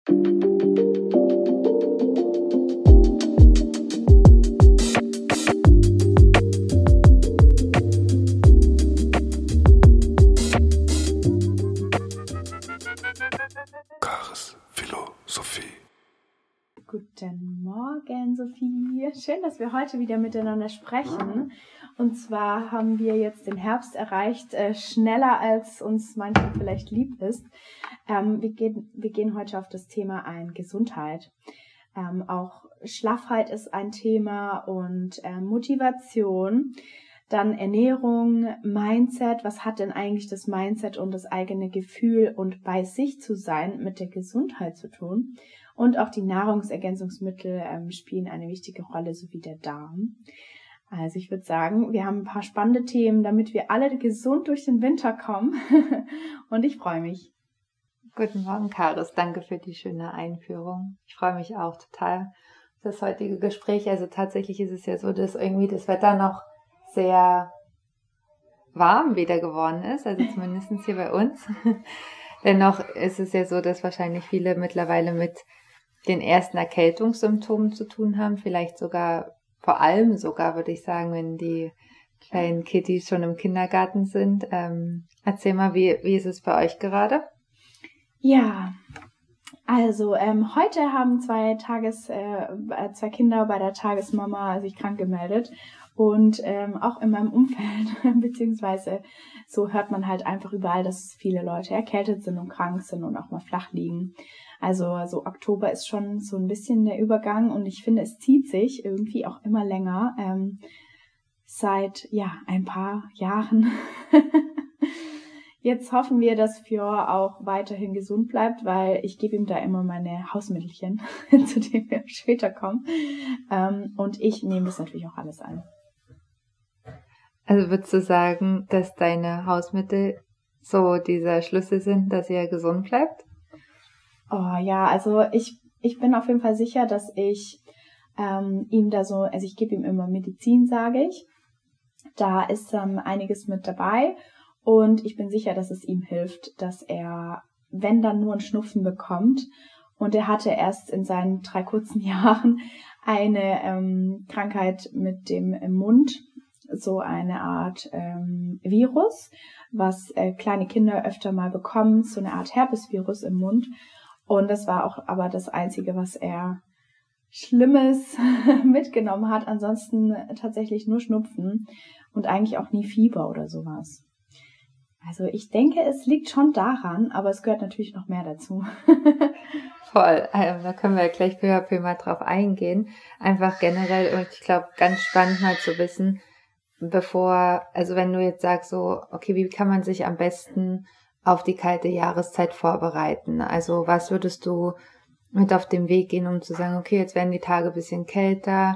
Karis Philosophie. Guten Morgen, Sophie. Schön, dass wir heute wieder miteinander sprechen. Und zwar haben wir jetzt den Herbst erreicht, schneller als uns manchmal vielleicht lieb ist. Wir gehen heute auf das Thema ein, Gesundheit. Auch Schlaffheit ist ein Thema und Motivation. Dann Ernährung, Mindset. Was hat denn eigentlich das Mindset und das eigene Gefühl und bei sich zu sein mit der Gesundheit zu tun? Und auch die Nahrungsergänzungsmittel spielen eine wichtige Rolle, sowie der Darm. Also ich würde sagen, wir haben ein paar spannende Themen, damit wir alle gesund durch den Winter kommen. Und ich freue mich. Guten Morgen, Karis. Danke für die schöne Einführung. Ich freue mich auch total auf das heutige Gespräch. Also tatsächlich ist es ja so, dass irgendwie das Wetter noch sehr warm wieder geworden ist, also zumindest hier bei uns. Dennoch ist es ja so, dass wahrscheinlich viele mittlerweile mit den ersten Erkältungssymptomen zu tun haben, vielleicht sogar, vor allem sogar, würde ich sagen, wenn die kleinen Kitties schon im Kindergarten sind. Erzähl mal, wie ist es bei euch gerade? Ja, also heute haben zwei Kinder bei der Tagesmama sich krank gemeldet. Und auch in meinem Umfeld, beziehungsweise so hört man halt einfach überall, dass viele Leute erkältet sind und krank sind und auch mal flach liegen. Also so Oktober ist schon so ein bisschen der Übergang und ich finde, es zieht sich irgendwie auch immer länger, seit ein paar Jahren. Jetzt hoffen wir, dass Fior auch weiterhin gesund bleibt, weil ich gebe ihm da immer meine Hausmittelchen, zu denen wir später kommen. Und ich nehme das natürlich auch alles an. Also würdest du sagen, dass deine Hausmittel so dieser Schlüssel sind, dass er gesund bleibt? Oh ja, also ich bin auf jeden Fall sicher, dass ich ihm da so, also ich gebe ihm immer Medizin, sage ich. Da ist einiges mit dabei und ich bin sicher, dass es ihm hilft, dass er, wenn dann nur einen Schnupfen bekommt, und er hatte erst in seinen 3 kurzen Jahren eine Krankheit mit dem Mund, so eine Art Virus, was kleine Kinder öfter mal bekommen, so eine Art Herpesvirus im Mund. Und das war auch aber das Einzige, was er Schlimmes mitgenommen hat. Ansonsten tatsächlich nur Schnupfen und eigentlich auch nie Fieber oder sowas. Also ich denke, es liegt schon daran, aber es gehört natürlich noch mehr dazu. Voll, da können wir gleich peu à peu mal drauf eingehen. Einfach generell, und ich glaube, ganz spannend mal zu wissen, also wenn du jetzt sagst so, okay, wie kann man sich am besten auf die kalte Jahreszeit vorbereiten? Also was würdest du mit auf den Weg gehen, um zu sagen, okay, jetzt werden die Tage ein bisschen kälter.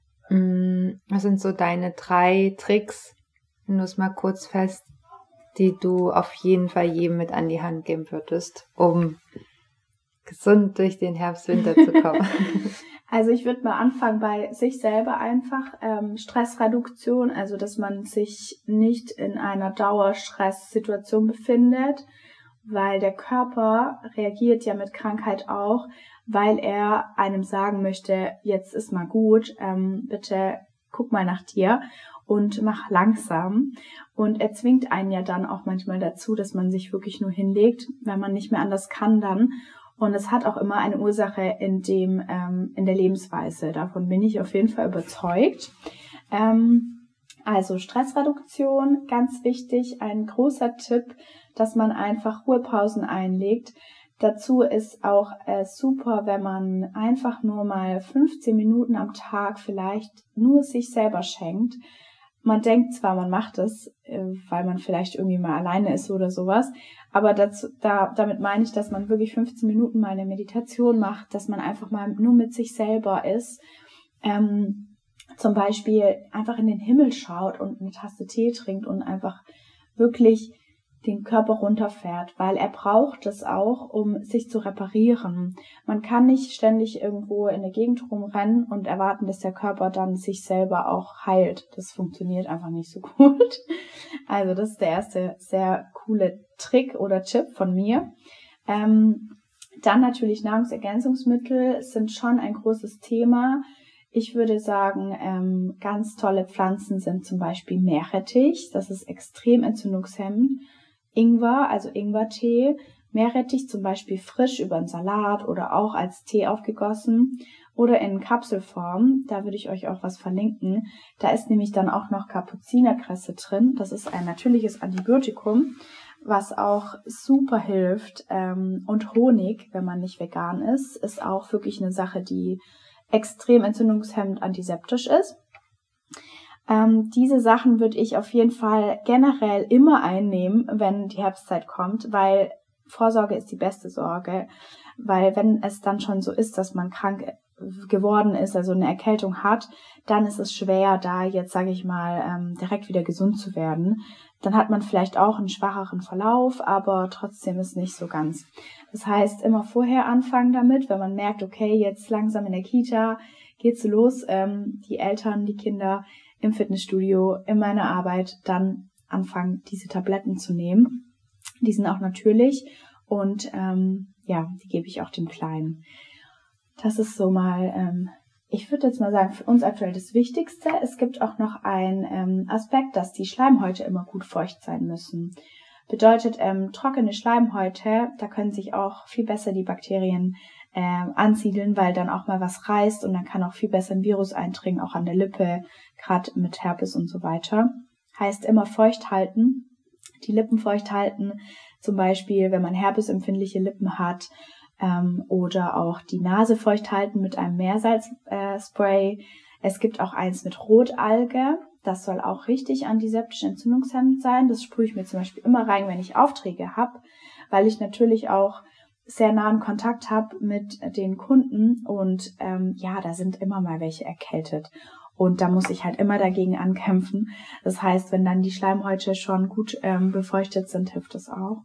Was sind so deine 3 Tricks, wenn du es mal kurz fest, die du auf jeden Fall jedem mit an die Hand geben würdest, um gesund durch den Herbst-Winter zu kommen? Also ich würde mal anfangen bei sich selber einfach. Stressreduktion, also dass man sich nicht in einer Dauerstresssituation befindet, weil der Körper reagiert ja mit Krankheit auch, weil er einem sagen möchte, jetzt ist mal gut, bitte guck mal nach dir und mach langsam. Und er zwingt einen ja dann auch manchmal dazu, dass man sich wirklich nur hinlegt, wenn man nicht mehr anders kann dann. Und es hat auch immer eine Ursache in der Lebensweise. Davon bin ich auf jeden Fall überzeugt. Also Stressreduktion, ganz wichtig. Ein großer Tipp, dass man einfach Ruhepausen einlegt. Dazu ist auch super, wenn man einfach nur mal 15 Minuten am Tag vielleicht nur sich selber schenkt. Man denkt zwar, man macht es, weil man vielleicht irgendwie mal alleine ist oder sowas, aber damit meine ich, dass man wirklich 15 Minuten mal eine Meditation macht, dass man einfach mal nur mit sich selber ist. Zum Beispiel einfach in den Himmel schaut und eine Tasse Tee trinkt und einfach wirklich den Körper runterfährt, weil er braucht es auch, um sich zu reparieren. Man kann nicht ständig irgendwo in der Gegend rumrennen und erwarten, dass der Körper dann sich selber auch heilt. Das funktioniert einfach nicht so gut. Also das ist der erste sehr coole Trick oder Tipp von mir. Dann natürlich Nahrungsergänzungsmittel sind schon ein großes Thema. Ich würde sagen, ganz tolle Pflanzen sind zum Beispiel Meerrettich. Das ist extrem entzündungshemmend. Ingwer, also Ingwertee. Meerrettich zum Beispiel frisch über einen Salat oder auch als Tee aufgegossen oder in Kapselform. Da würde ich euch auch was verlinken. Da ist nämlich dann auch noch Kapuzinerkresse drin. Das ist ein natürliches Antibiotikum, was auch super hilft. Und Honig, wenn man nicht vegan ist auch wirklich eine Sache, die extrem entzündungshemmend antiseptisch ist. Diese Sachen würde ich auf jeden Fall generell immer einnehmen, wenn die Herbstzeit kommt, weil Vorsorge ist die beste Sorge. Weil wenn es dann schon so ist, dass man krank geworden ist, also eine Erkältung hat, dann ist es schwer, da jetzt, sage ich mal, direkt wieder gesund zu werden. Dann hat man vielleicht auch einen schwacheren Verlauf, aber trotzdem ist nicht so ganz. Das heißt, immer vorher anfangen damit, wenn man merkt, okay, jetzt langsam in der Kita geht's los, die Eltern, die Kinder im Fitnessstudio, in meiner Arbeit, dann anfangen, diese Tabletten zu nehmen. Die sind auch natürlich und die gebe ich auch den Kleinen. Das ist so mal, ich würde jetzt mal sagen, für uns aktuell das Wichtigste. Es gibt auch noch einen Aspekt, dass die Schleimhäute immer gut feucht sein müssen. Bedeutet, trockene Schleimhäute, da können sich auch viel besser die Bakterien ansiedeln, weil dann auch mal was reißt und dann kann auch viel besser ein Virus eindringen, auch an der Lippe, gerade mit Herpes und so weiter. Heißt immer feucht halten, die Lippen feucht halten, zum Beispiel, wenn man herpesempfindliche Lippen hat, oder auch die Nase feucht halten mit einem Meersalzspray. Es gibt auch eins mit Rotalge. Das soll auch richtig antiseptisch entzündungshemmend sein. Das sprühe ich mir zum Beispiel immer rein, wenn ich Aufträge habe, weil ich natürlich auch sehr nahen Kontakt habe mit den Kunden und da sind immer mal welche erkältet. Und da muss ich halt immer dagegen ankämpfen. Das heißt, wenn dann die Schleimhäute schon gut befeuchtet sind, hilft das auch.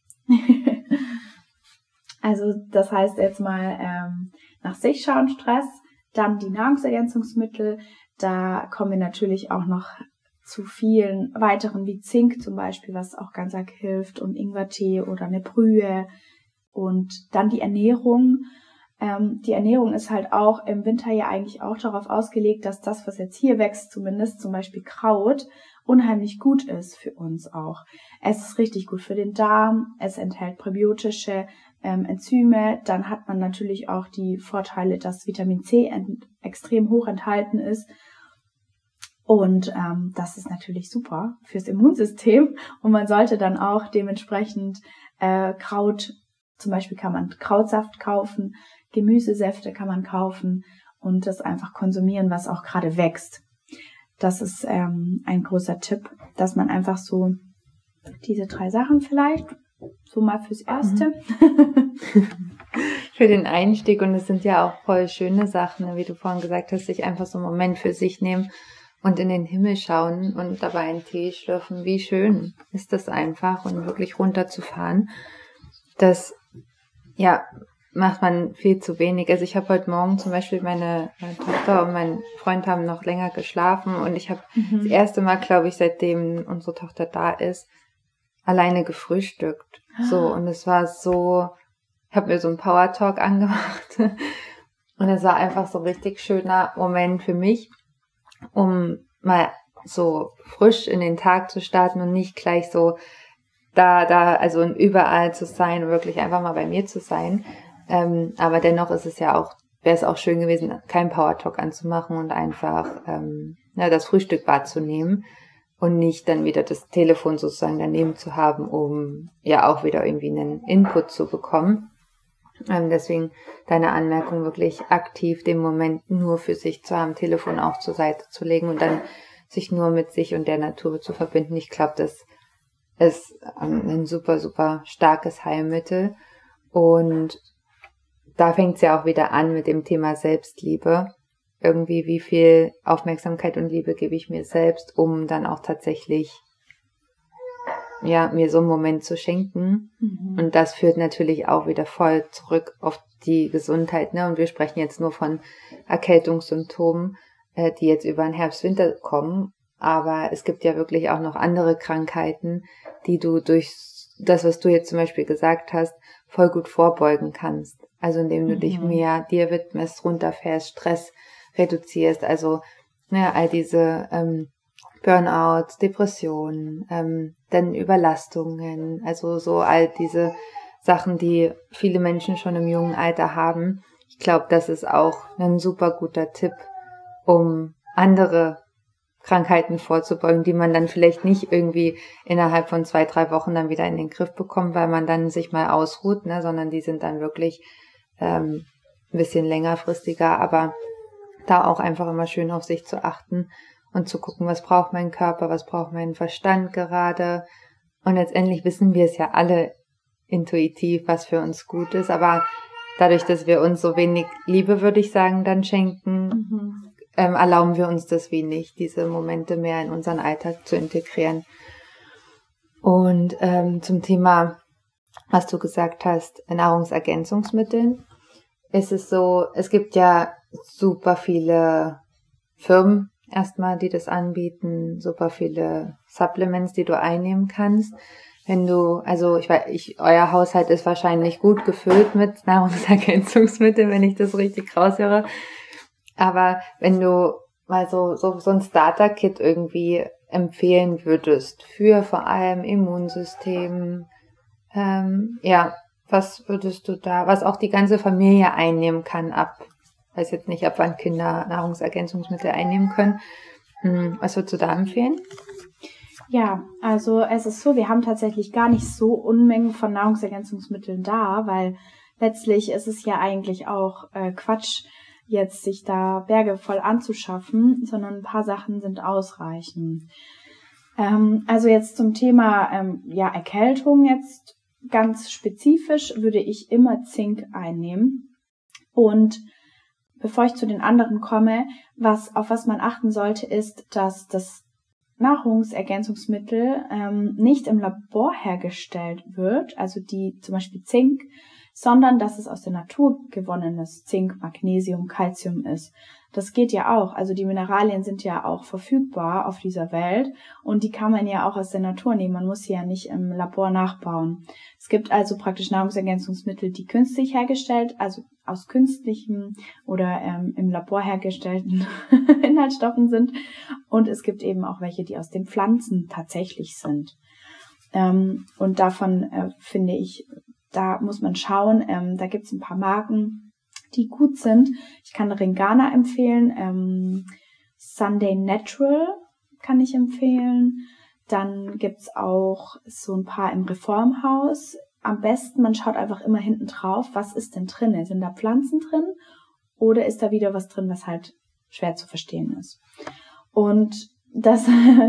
Also das heißt jetzt mal nach sich schauen, Stress, dann die Nahrungsergänzungsmittel. Da kommen wir natürlich auch noch zu vielen weiteren wie Zink zum Beispiel, was auch ganz arg hilft und Ingwertee oder eine Brühe. Und dann die Ernährung. Die Ernährung ist halt auch im Winter ja eigentlich auch darauf ausgelegt, dass das, was jetzt hier wächst, zumindest zum Beispiel Kraut, unheimlich gut ist für uns auch. Es ist richtig gut für den Darm, es enthält präbiotische Enzyme, dann hat man natürlich auch die Vorteile, dass Vitamin C extrem hoch enthalten ist. Und das ist natürlich super fürs Immunsystem und man sollte dann auch dementsprechend Kraut, zum Beispiel kann man Krautsaft kaufen, Gemüsesäfte kann man kaufen und das einfach konsumieren, was auch gerade wächst. Das ist ein großer Tipp, dass man einfach so diese 3 Sachen vielleicht so mal fürs Erste. Für den Einstieg, und es sind ja auch voll schöne Sachen, wie du vorhin gesagt hast, sich einfach so einen Moment für sich nehmen und in den Himmel schauen und dabei einen Tee schlürfen. Wie schön ist das einfach und wirklich runterzufahren. Das, macht man viel zu wenig. Also ich habe heute Morgen zum Beispiel meine Tochter und mein Freund haben noch länger geschlafen und ich habe das erste Mal, glaube ich, seitdem unsere Tochter da ist, alleine gefrühstückt. So, und es war so, ich habe mir so einen Power Talk angemacht und es war einfach so ein richtig schöner Moment für mich, um mal so frisch in den Tag zu starten und nicht gleich so also überall zu sein und wirklich einfach mal bei mir zu sein. Aber dennoch ist es ja auch, wäre es auch schön gewesen, keinen Power Talk anzumachen und einfach das Frühstück wahrzunehmen und nicht dann wieder das Telefon sozusagen daneben zu haben, um ja auch wieder irgendwie einen Input zu bekommen. Deswegen deine Anmerkung, wirklich aktiv den Moment nur für sich zu haben, Telefon auch zur Seite zu legen und dann sich nur mit sich und der Natur zu verbinden. Ich glaube, das ist ein super, super starkes Heilmittel. Und da fängt es ja auch wieder an mit dem Thema Selbstliebe. Irgendwie, wie viel Aufmerksamkeit und Liebe gebe ich mir selbst, um dann auch tatsächlich mir so einen Moment zu schenken. Und das führt natürlich auch wieder voll zurück auf die Gesundheit, ne? Und wir sprechen jetzt nur von Erkältungssymptomen, die jetzt über den Herbst, Winter kommen. Aber es gibt ja wirklich auch noch andere Krankheiten, die du durch das, was du jetzt zum Beispiel gesagt hast, voll gut vorbeugen kannst. Also indem du dich mehr dir widmest, runterfährst, Stress reduzierst, also all diese Burnouts, Depressionen, dann Überlastungen, also so all diese Sachen, die viele Menschen schon im jungen Alter haben. Ich glaube, das ist auch ein super guter Tipp, um andere Krankheiten vorzubeugen, die man dann vielleicht nicht irgendwie innerhalb von 2-3 Wochen dann wieder in den Griff bekommt, weil man dann sich mal ausruht, sondern die sind dann wirklich ein bisschen längerfristiger, aber da auch einfach immer schön auf sich zu achten und zu gucken, was braucht mein Körper, was braucht mein Verstand gerade. Und letztendlich wissen wir es ja alle intuitiv, was für uns gut ist, aber dadurch, dass wir uns so wenig Liebe, würde ich sagen, dann schenken, erlauben wir uns das wenig, diese Momente mehr in unseren Alltag zu integrieren. Und zum Thema, was du gesagt hast, Nahrungsergänzungsmitteln, ist es so, es gibt ja super viele Firmen erstmal, die das anbieten, super viele Supplements, die du einnehmen kannst. Wenn du, also euer Haushalt ist wahrscheinlich gut gefüllt mit Nahrungsergänzungsmitteln, wenn ich das richtig raushöre. Aber wenn du mal so ein Starter-Kit irgendwie empfehlen würdest für vor allem Immunsystem, was würdest du da, was auch die ganze Familie einnehmen kann weiß jetzt nicht, ab wann Kinder Nahrungsergänzungsmittel einnehmen können. Was würdest du da empfehlen? Ja, also es ist so, wir haben tatsächlich gar nicht so Unmengen von Nahrungsergänzungsmitteln da, weil letztlich ist es ja eigentlich auch Quatsch, jetzt sich da Berge voll anzuschaffen, sondern ein paar Sachen sind ausreichend. Also jetzt zum Thema Erkältung jetzt ganz spezifisch würde ich immer Zink einnehmen. Und bevor ich zu den anderen komme, auf was man achten sollte, ist, dass das Nahrungsergänzungsmittel nicht im Labor hergestellt wird, also die zum Beispiel Zink, sondern dass es aus der Natur gewonnenes Zink, Magnesium, Calcium ist. Das geht ja auch, also die Mineralien sind ja auch verfügbar auf dieser Welt und die kann man ja auch aus der Natur nehmen, man muss sie ja nicht im Labor nachbauen. Es gibt also praktisch Nahrungsergänzungsmittel, die künstlich hergestellt, also aus künstlichen oder im Labor hergestellten Inhaltsstoffen sind und es gibt eben auch welche, die aus den Pflanzen tatsächlich sind. Und davon finde ich, da muss man schauen, da gibt es ein paar Marken, die gut sind. Ich kann Ringana empfehlen, Sunday Natural kann ich empfehlen. Dann gibt's auch so ein paar im Reformhaus. Am besten, man schaut einfach immer hinten drauf, was ist denn drin? Sind da Pflanzen drin oder ist da wieder was drin, was halt schwer zu verstehen ist? Und das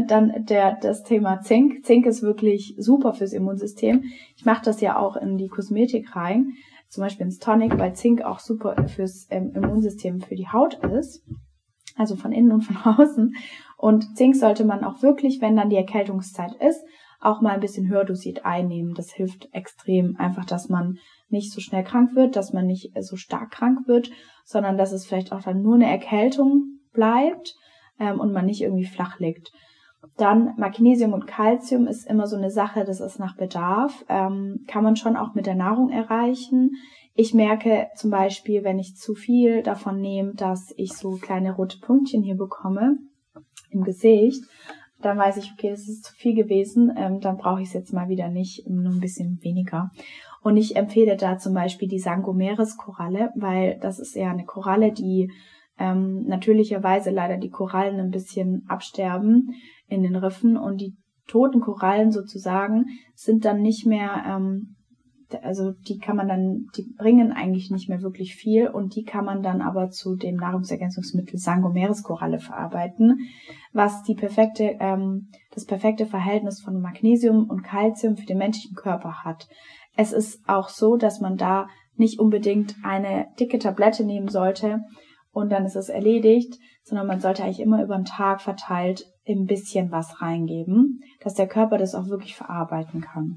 Thema Zink. Zink ist wirklich super fürs Immunsystem. Ich mache das ja auch in die Kosmetik rein, zum Beispiel ins Tonic, weil Zink auch super fürs Immunsystem für die Haut ist, also von innen und von außen. Und Zink sollte man auch wirklich, wenn dann die Erkältungszeit ist, auch mal ein bisschen höher dosiert einnehmen. Das hilft extrem, einfach, dass man nicht so schnell krank wird, dass man nicht so stark krank wird, sondern dass es vielleicht auch dann nur eine Erkältung bleibt und man nicht irgendwie flach liegt. Dann Magnesium und Calcium ist immer so eine Sache, das ist nach Bedarf, kann man schon auch mit der Nahrung erreichen. Ich merke zum Beispiel, wenn ich zu viel davon nehme, dass ich so kleine rote Pünktchen hier bekomme im Gesicht. Dann weiß ich, okay, das ist zu viel gewesen, dann brauche ich es jetzt mal wieder nicht, nur ein bisschen weniger. Und ich empfehle da zum Beispiel die Sangomeres-Koralle, weil das ist ja eine Koralle, die natürlicherweise leider die Korallen ein bisschen absterben in den Riffen und die toten Korallen sozusagen sind dann nicht mehr, also die bringen eigentlich nicht mehr wirklich viel und die kann man dann aber zu dem Nahrungsergänzungsmittel Sangomeres-Koralle verarbeiten, was das perfekte Verhältnis von Magnesium und Calcium für den menschlichen Körper hat. Es ist auch so, dass man da nicht unbedingt eine dicke Tablette nehmen sollte, und dann ist es erledigt, sondern man sollte eigentlich immer über den Tag verteilt ein bisschen was reingeben, dass der Körper das auch wirklich verarbeiten kann.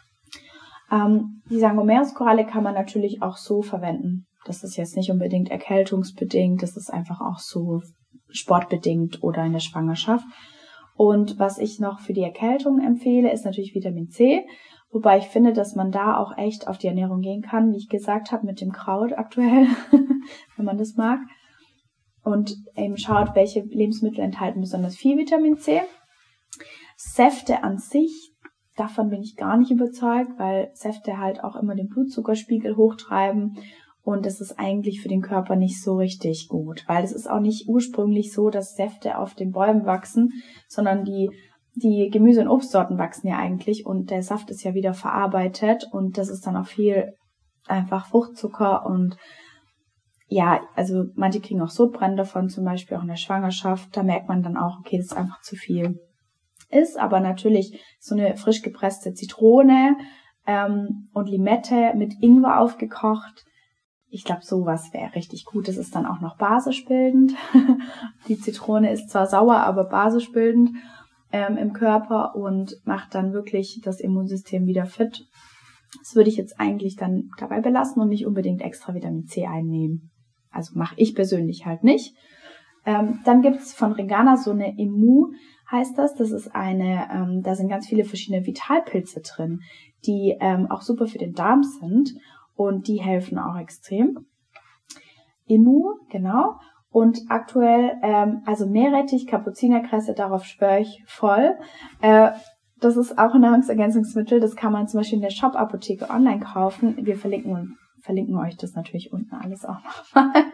Die Sangomeres-Koralle kann man natürlich auch so verwenden. Das ist jetzt nicht unbedingt erkältungsbedingt, das ist einfach auch so sportbedingt oder in der Schwangerschaft. Und was ich noch für die Erkältung empfehle, ist natürlich Vitamin C. Wobei ich finde, dass man da auch echt auf die Ernährung gehen kann, wie ich gesagt habe, mit dem Kraut aktuell, wenn man das mag. Und eben schaut, welche Lebensmittel enthalten besonders viel Vitamin C. Säfte an sich, davon bin ich gar nicht überzeugt, weil Säfte halt auch immer den Blutzuckerspiegel hochtreiben. Und das ist eigentlich für den Körper nicht so richtig gut, weil es ist auch nicht ursprünglich so, dass Säfte auf den Bäumen wachsen, sondern die Gemüse- und Obstsorten wachsen ja eigentlich und der Saft ist ja wieder verarbeitet und das ist dann auch viel einfach Fruchtzucker und ja, also manche kriegen auch Sodbrennen davon, zum Beispiel auch in der Schwangerschaft. Da merkt man dann auch, okay, das ist einfach zu viel. Ist aber natürlich so eine frisch gepresste Zitrone und Limette mit Ingwer aufgekocht. Ich glaube, sowas wäre richtig gut. Das ist dann auch noch basisch bildend. Die Zitrone ist zwar sauer, aber basisch bildend im Körper und macht dann wirklich das Immunsystem wieder fit. Das würde ich jetzt eigentlich dann dabei belassen und nicht unbedingt extra Vitamin C einnehmen. Also mache ich persönlich halt nicht. Dann gibt's von Regana so eine Immu, heißt das. Das ist eine, da sind ganz viele verschiedene Vitalpilze drin, die auch super für den Darm sind und die helfen auch extrem. Immu, genau. Und aktuell, also Meerrettich, Kapuzinerkresse, darauf schwöre ich voll. Das ist auch ein Nahrungsergänzungsmittel, das kann man zum Beispiel in der Shop-Apotheke online kaufen. Wir verlinken euch das natürlich unten alles auch nochmal.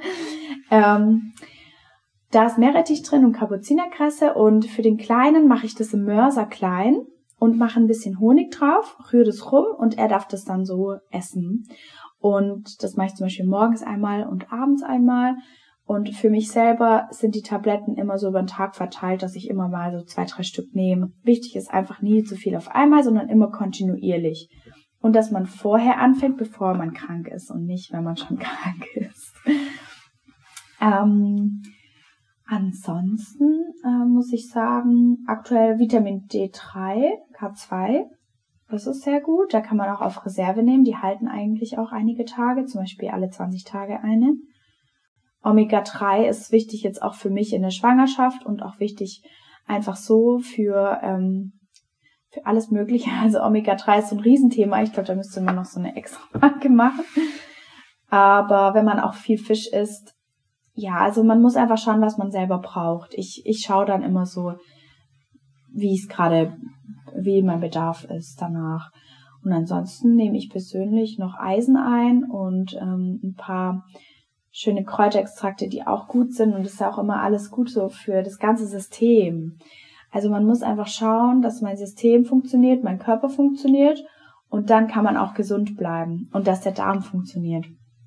Da ist Meerrettich drin und Kapuzinerkresse und für den Kleinen mache ich das im Mörser klein und mache ein bisschen Honig drauf, rühre das rum und er darf das dann so essen. Und das mache ich zum Beispiel morgens einmal und abends einmal. Und für mich selber sind die Tabletten immer so über den Tag verteilt, dass ich immer mal so 2, 3 Stück nehme. Wichtig ist einfach nie zu viel auf einmal, sondern immer kontinuierlich. Und dass man vorher anfängt, bevor man krank ist und nicht, wenn man schon krank ist. Ansonsten muss ich sagen, aktuell Vitamin D3, K2, das ist sehr gut. Da kann man auch auf Reserve nehmen. Die halten eigentlich auch einige Tage, zum Beispiel alle 20 Tage eine. Omega-3 ist wichtig jetzt auch für mich in der Schwangerschaft und auch wichtig einfach so für alles Mögliche. Also Omega-3 ist so ein Riesenthema. Ich glaube, da müsste man noch so eine extra Folge machen. Aber wenn man auch viel Fisch isst, ja, also man muss einfach schauen, was man selber braucht. Ich schaue dann immer so, wie mein Bedarf ist danach. Und ansonsten nehme ich persönlich noch Eisen ein und ein paar schöne Kräuterextrakte, die auch gut sind. Und das ist ja auch immer alles gut so für das ganze System. Also man muss einfach schauen, dass mein System funktioniert, mein Körper funktioniert und dann kann man auch gesund bleiben und dass der Darm funktioniert.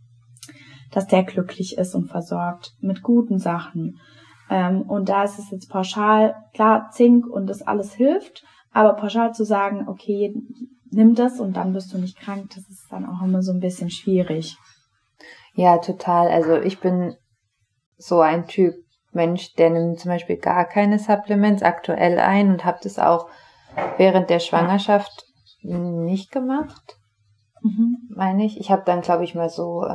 Dass der glücklich ist und versorgt mit guten Sachen. Und da ist es jetzt pauschal, klar, Zink und das alles hilft, aber pauschal zu sagen, okay, nimm das und dann bist du nicht krank, das ist dann auch immer so ein bisschen schwierig. Ja, total. Also ich bin so ein Typ Mensch, der nimmt zum Beispiel gar keine Supplements aktuell ein und habe das auch während der Schwangerschaft nicht gemacht, meine ich. Ich habe dann, glaube ich, mal so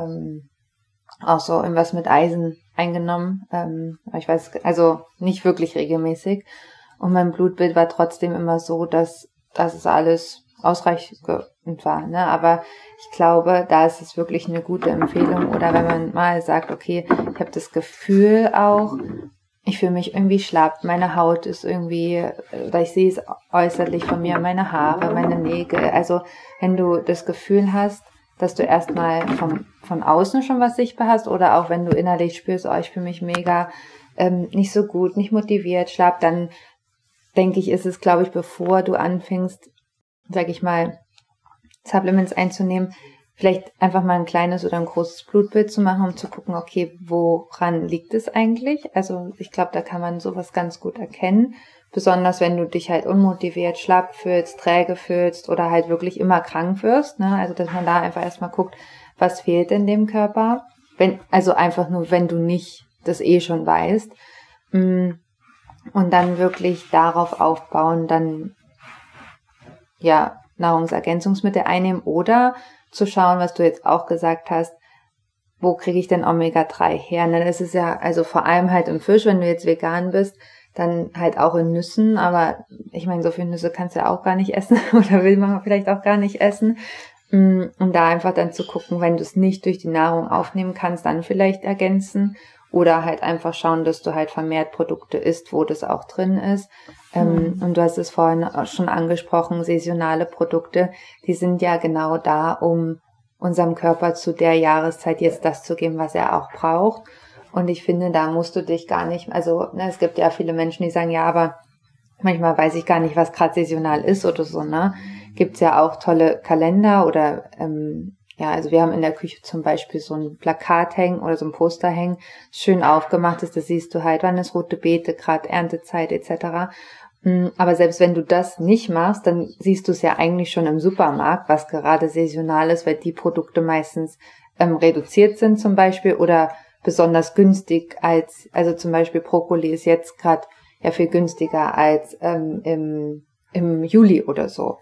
auch so irgendwas mit Eisen eingenommen. Ich weiß, also nicht wirklich regelmäßig. Und mein Blutbild war trotzdem immer so, dass es alles ausreichend war. Ne? Aber ich glaube, da ist es wirklich eine gute Empfehlung. Oder wenn man mal sagt, okay, ich habe das Gefühl auch, ich fühle mich irgendwie schlapp, meine Haut ist irgendwie, oder ich sehe es äußerlich von mir, meine Haare, meine Nägel. Also wenn du das Gefühl hast, dass du erstmal von außen schon was sichtbar hast oder auch wenn du innerlich spürst, oh, ich fühle mich mega nicht so gut, nicht motiviert, schlapp, dann denke ich, ist es, glaube ich, bevor du anfängst, sag ich mal, Supplements einzunehmen, vielleicht einfach mal ein kleines oder ein großes Blutbild zu machen, um zu gucken, okay, woran liegt es eigentlich? Also ich glaube, da kann man sowas ganz gut erkennen. Besonders wenn du dich halt unmotiviert, schlapp fühlst, träge fühlst oder halt wirklich immer krank wirst. Ne? Also dass man da einfach erstmal guckt, was fehlt in dem Körper. Also einfach nur, wenn du nicht das schon weißt. Und dann wirklich darauf aufbauen, dann ja Nahrungsergänzungsmittel einnehmen oder zu schauen, was du jetzt auch gesagt hast, wo kriege ich denn Omega-3 her? Ne? Das ist ja, also vor allem halt im Fisch, wenn du jetzt vegan bist, dann halt auch in Nüssen, aber ich meine, so viele Nüsse kannst du ja auch gar nicht essen oder will man vielleicht auch gar nicht essen. Und da einfach dann zu gucken, wenn du es nicht durch die Nahrung aufnehmen kannst, dann vielleicht ergänzen oder halt einfach schauen, dass du halt vermehrt Produkte isst, wo das auch drin ist. Und du hast es vorhin auch schon angesprochen, saisonale Produkte, die sind ja genau da, um unserem Körper zu der Jahreszeit jetzt das zu geben, was er auch braucht. Und ich finde, da musst du dich gar nicht, also es gibt ja viele Menschen, die sagen, ja, aber manchmal weiß ich gar nicht, was gerade saisonal ist oder so, ne? Gibt's ja auch tolle Kalender oder also wir haben in der Küche zum Beispiel so ein Plakat hängen oder so ein Poster hängen, schön aufgemacht ist, da siehst du halt, wann ist rote Beete, gerade Erntezeit etc. Aber selbst wenn du das nicht machst, dann siehst du es ja eigentlich schon im Supermarkt, was gerade saisonal ist, weil die Produkte meistens reduziert sind zum Beispiel oder besonders günstig also zum Beispiel Brokkoli ist jetzt gerade ja viel günstiger als im Juli oder so.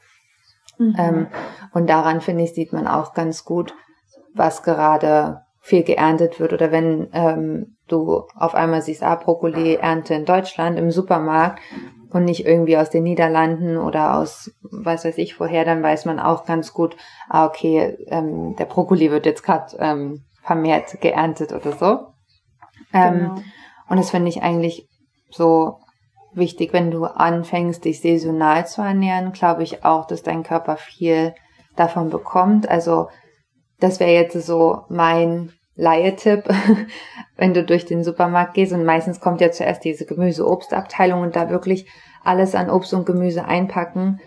Und daran, finde ich, sieht man auch ganz gut, was gerade viel geerntet wird. Oder wenn du auf einmal siehst, Brokkoli-Ernte in Deutschland im Supermarkt und nicht irgendwie aus den Niederlanden oder aus was weiß ich woher, dann weiß man auch ganz gut, okay, der Brokkoli wird jetzt gerade vermehrt geerntet oder so. Genau. Und das finde ich eigentlich so wichtig, wenn du anfängst, dich saisonal zu ernähren, glaube ich auch, dass dein Körper viel davon bekommt. Also das wäre jetzt so mein Laie-Tipp, wenn du durch den Supermarkt gehst und meistens kommt ja zuerst diese Gemüse-Obst-Abteilung und da wirklich alles an Obst und Gemüse einpacken,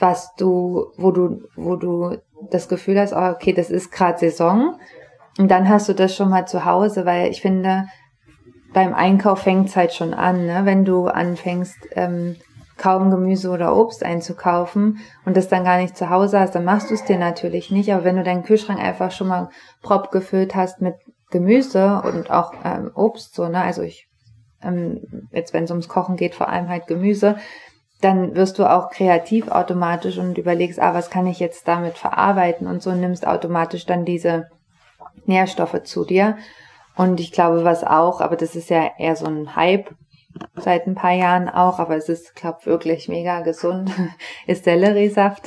wo du das Gefühl hast, okay, das ist gerade Saison und dann hast du das schon mal zu Hause, weil ich finde, beim Einkauf fängt's halt schon an, ne? Wenn du anfängst, kaum Gemüse oder Obst einzukaufen und das dann gar nicht zu Hause hast, dann machst du es dir natürlich nicht. Aber wenn du deinen Kühlschrank einfach schon mal prop gefüllt hast mit Gemüse und auch Obst, so, ne? Also jetzt wenn es ums Kochen geht, vor allem halt Gemüse, dann wirst du auch kreativ automatisch und überlegst, was kann ich jetzt damit verarbeiten und so nimmst automatisch dann diese Nährstoffe zu dir. Und ich glaube, was auch, aber das ist ja eher so ein Hype seit ein paar Jahren auch, aber es ist, glaube ich, wirklich mega gesund, ist Selleriesaft.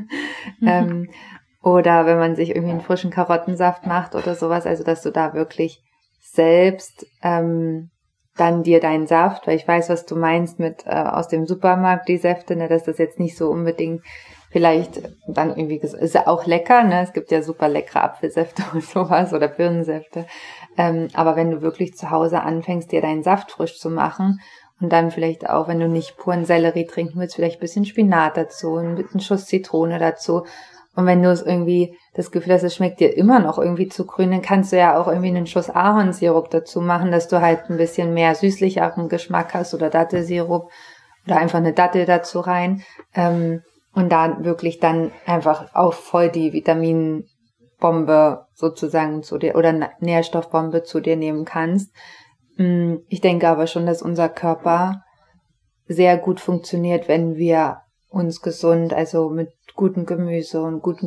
Oder wenn man sich irgendwie einen frischen Karottensaft macht oder sowas, also dass du da wirklich selbst dann dir deinen Saft, weil ich weiß, was du meinst mit aus dem Supermarkt, die Säfte, ne, dass das jetzt nicht so unbedingt vielleicht dann irgendwie, ist ja auch lecker, ne, es gibt ja super leckere Apfelsäfte und sowas oder Birnensäfte, aber wenn du wirklich zu Hause anfängst, dir deinen Saft frisch zu machen und dann vielleicht auch, wenn du nicht puren Sellerie trinken willst, vielleicht ein bisschen Spinat dazu, einen Schuss Zitrone dazu. Und wenn du es irgendwie das Gefühl hast, es schmeckt dir immer noch irgendwie zu grün, dann kannst du ja auch irgendwie einen Schuss Ahornsirup dazu machen, dass du halt ein bisschen mehr süßlicheren Geschmack hast oder Dattelsirup oder einfach eine Dattel dazu rein. Und da wirklich dann einfach auch voll die Vitaminbombe sozusagen zu dir oder Nährstoffbombe zu dir nehmen kannst. Ich denke aber schon, dass unser Körper sehr gut funktioniert, wenn wir uns gesund, also mit gutem Gemüse und gutem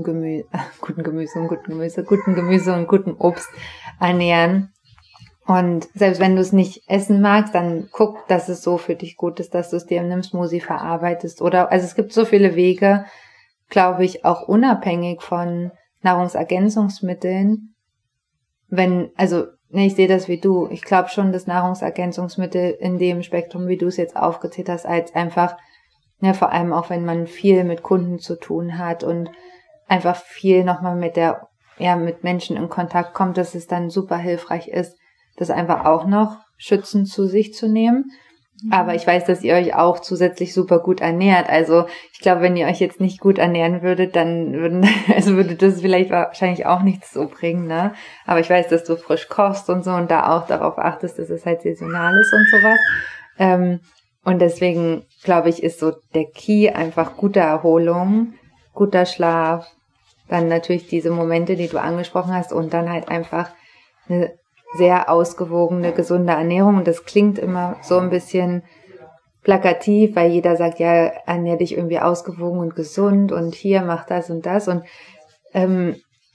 Obst ernähren. Und selbst wenn du es nicht essen magst, dann guck, dass es so für dich gut ist, dass du es dir in einem Smoothie verarbeitest. Also es gibt so viele Wege, glaube ich, auch unabhängig von Nahrungsergänzungsmitteln. Ich sehe das wie du. Ich glaube schon, dass Nahrungsergänzungsmittel in dem Spektrum, wie du es jetzt aufgezählt hast, als einfach, vor allem auch wenn man viel mit Kunden zu tun hat und einfach viel nochmal mit Menschen in Kontakt kommt, dass es dann super hilfreich ist, das einfach auch noch schützend zu sich zu nehmen. Aber ich weiß, dass ihr euch auch zusätzlich super gut ernährt. Also ich glaube, wenn ihr euch jetzt nicht gut ernähren würdet, dann würde das vielleicht wahrscheinlich auch nichts so bringen, ne? Aber ich weiß, dass du frisch kochst und so und da auch darauf achtest, dass es halt saisonal ist und sowas. Und deswegen, glaube ich, ist so der Key einfach gute Erholung, guter Schlaf, dann natürlich diese Momente, die du angesprochen hast und dann halt einfach eine sehr ausgewogene, gesunde Ernährung. Und das klingt immer so ein bisschen plakativ, weil jeder sagt, ja, ernähr dich irgendwie ausgewogen und gesund und hier mach das und das. Und das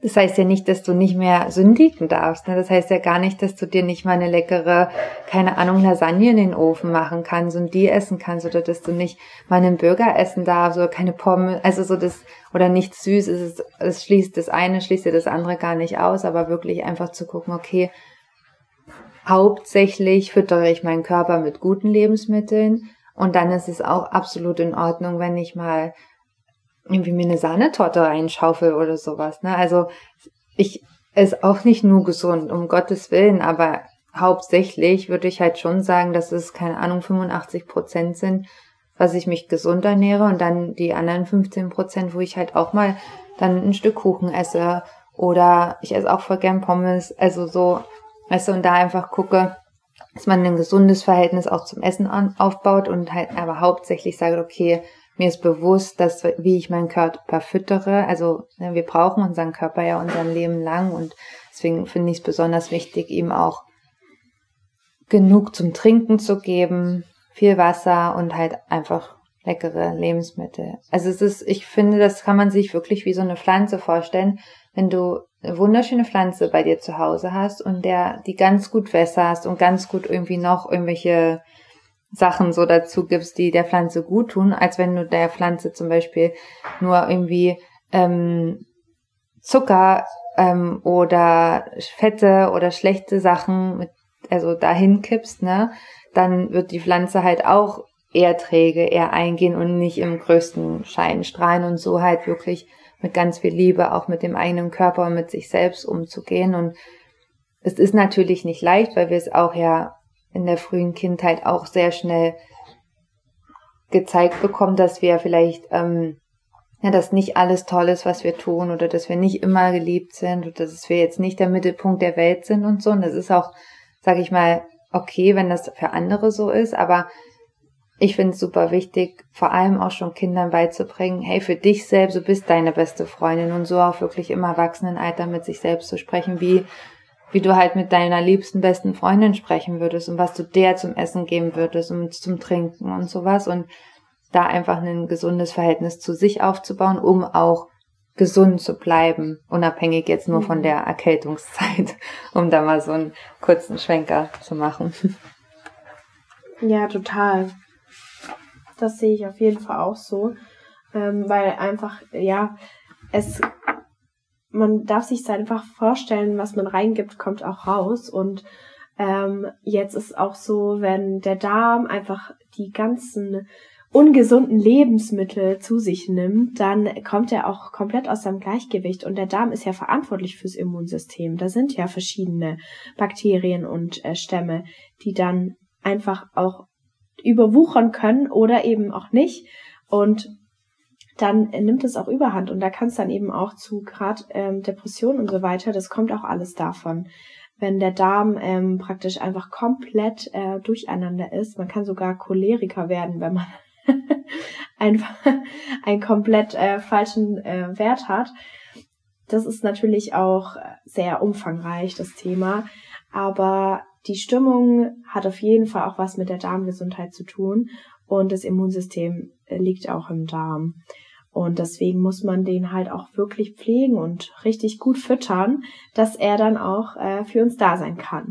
Das heißt ja nicht, dass du nicht mehr sündigen darfst. Ne? Das heißt ja gar nicht, dass du dir nicht mal eine leckere, keine Ahnung, Lasagne in den Ofen machen kannst und die essen kannst oder dass du nicht mal einen Burger essen darfst oder keine Pommes, also so das, oder nichts Süßes. Es schließt das eine, schließt ja das andere gar nicht aus, aber wirklich einfach zu gucken, okay, hauptsächlich füttere ich meinen Körper mit guten Lebensmitteln und dann ist es auch absolut in Ordnung, wenn ich mal irgendwie mir eine Sahnetorte reinschaufel oder sowas, ne? Also ist auch nicht nur gesund, um Gottes Willen, aber hauptsächlich würde ich halt schon sagen, dass es, keine Ahnung, 85% sind, was ich mich gesund ernähre und dann die anderen 15%, wo ich halt auch mal dann ein Stück Kuchen esse oder ich esse auch voll gern Pommes, also so, weißt du, und da einfach gucke, dass man ein gesundes Verhältnis auch zum Essen aufbaut und halt aber hauptsächlich sage, okay, mir ist bewusst, dass wie ich meinen Körper füttere, also wir brauchen unseren Körper ja unser Leben lang und deswegen finde ich es besonders wichtig, ihm auch genug zum Trinken zu geben, viel Wasser und halt einfach leckere Lebensmittel. Also ich finde, das kann man sich wirklich wie so eine Pflanze vorstellen, wenn du eine wunderschöne Pflanze bei dir zu Hause hast und die ganz gut wässerst und ganz gut irgendwie noch irgendwelche Sachen so dazu gibst, die der Pflanze gut tun, als wenn du der Pflanze zum Beispiel nur irgendwie Zucker oder Fette oder schlechte Sachen also dahin kippst, ne, dann wird die Pflanze halt auch eher träge, eher eingehen und nicht im größten Schein strahlen und so halt wirklich mit ganz viel Liebe auch mit dem eigenen Körper und mit sich selbst umzugehen. Und es ist natürlich nicht leicht, weil wir es auch ja in der frühen Kindheit auch sehr schnell gezeigt bekommen, dass wir vielleicht, dass nicht alles toll ist, was wir tun oder dass wir nicht immer geliebt sind oder dass wir jetzt nicht der Mittelpunkt der Welt sind und so. Und das ist auch, sage ich mal, okay, wenn das für andere so ist, aber ich finde es super wichtig, vor allem auch schon Kindern beizubringen, hey, für dich selbst, du bist deine beste Freundin und so auch wirklich im Erwachsenenalter mit sich selbst zu sprechen, wie du halt mit deiner liebsten, besten Freundin sprechen würdest und was du der zum Essen geben würdest und zum Trinken und sowas und da einfach ein gesundes Verhältnis zu sich aufzubauen, um auch gesund zu bleiben, unabhängig jetzt nur von der Erkältungszeit, um da mal so einen kurzen Schwenker zu machen. Ja, total. Das sehe ich auf jeden Fall auch so, weil einfach, ja, man darf sich einfach vorstellen, was man reingibt, kommt auch raus und jetzt ist auch so, wenn der Darm einfach die ganzen ungesunden Lebensmittel zu sich nimmt, dann kommt er auch komplett aus seinem Gleichgewicht und der Darm ist ja verantwortlich fürs Immunsystem. Da sind ja verschiedene Bakterien und Stämme, die dann einfach auch überwuchern können oder eben auch nicht und dann nimmt es auch Überhand und da kann es dann eben auch zu gerade Depressionen und so weiter, das kommt auch alles davon, wenn der Darm praktisch einfach komplett durcheinander ist. Man kann sogar Choleriker werden, wenn man einfach einen komplett falschen Wert hat. Das ist natürlich auch sehr umfangreich, das Thema, aber die Stimmung hat auf jeden Fall auch was mit der Darmgesundheit zu tun und das Immunsystem liegt auch im Darm. Und deswegen muss man den halt auch wirklich pflegen und richtig gut füttern, dass er dann auch für uns da sein kann.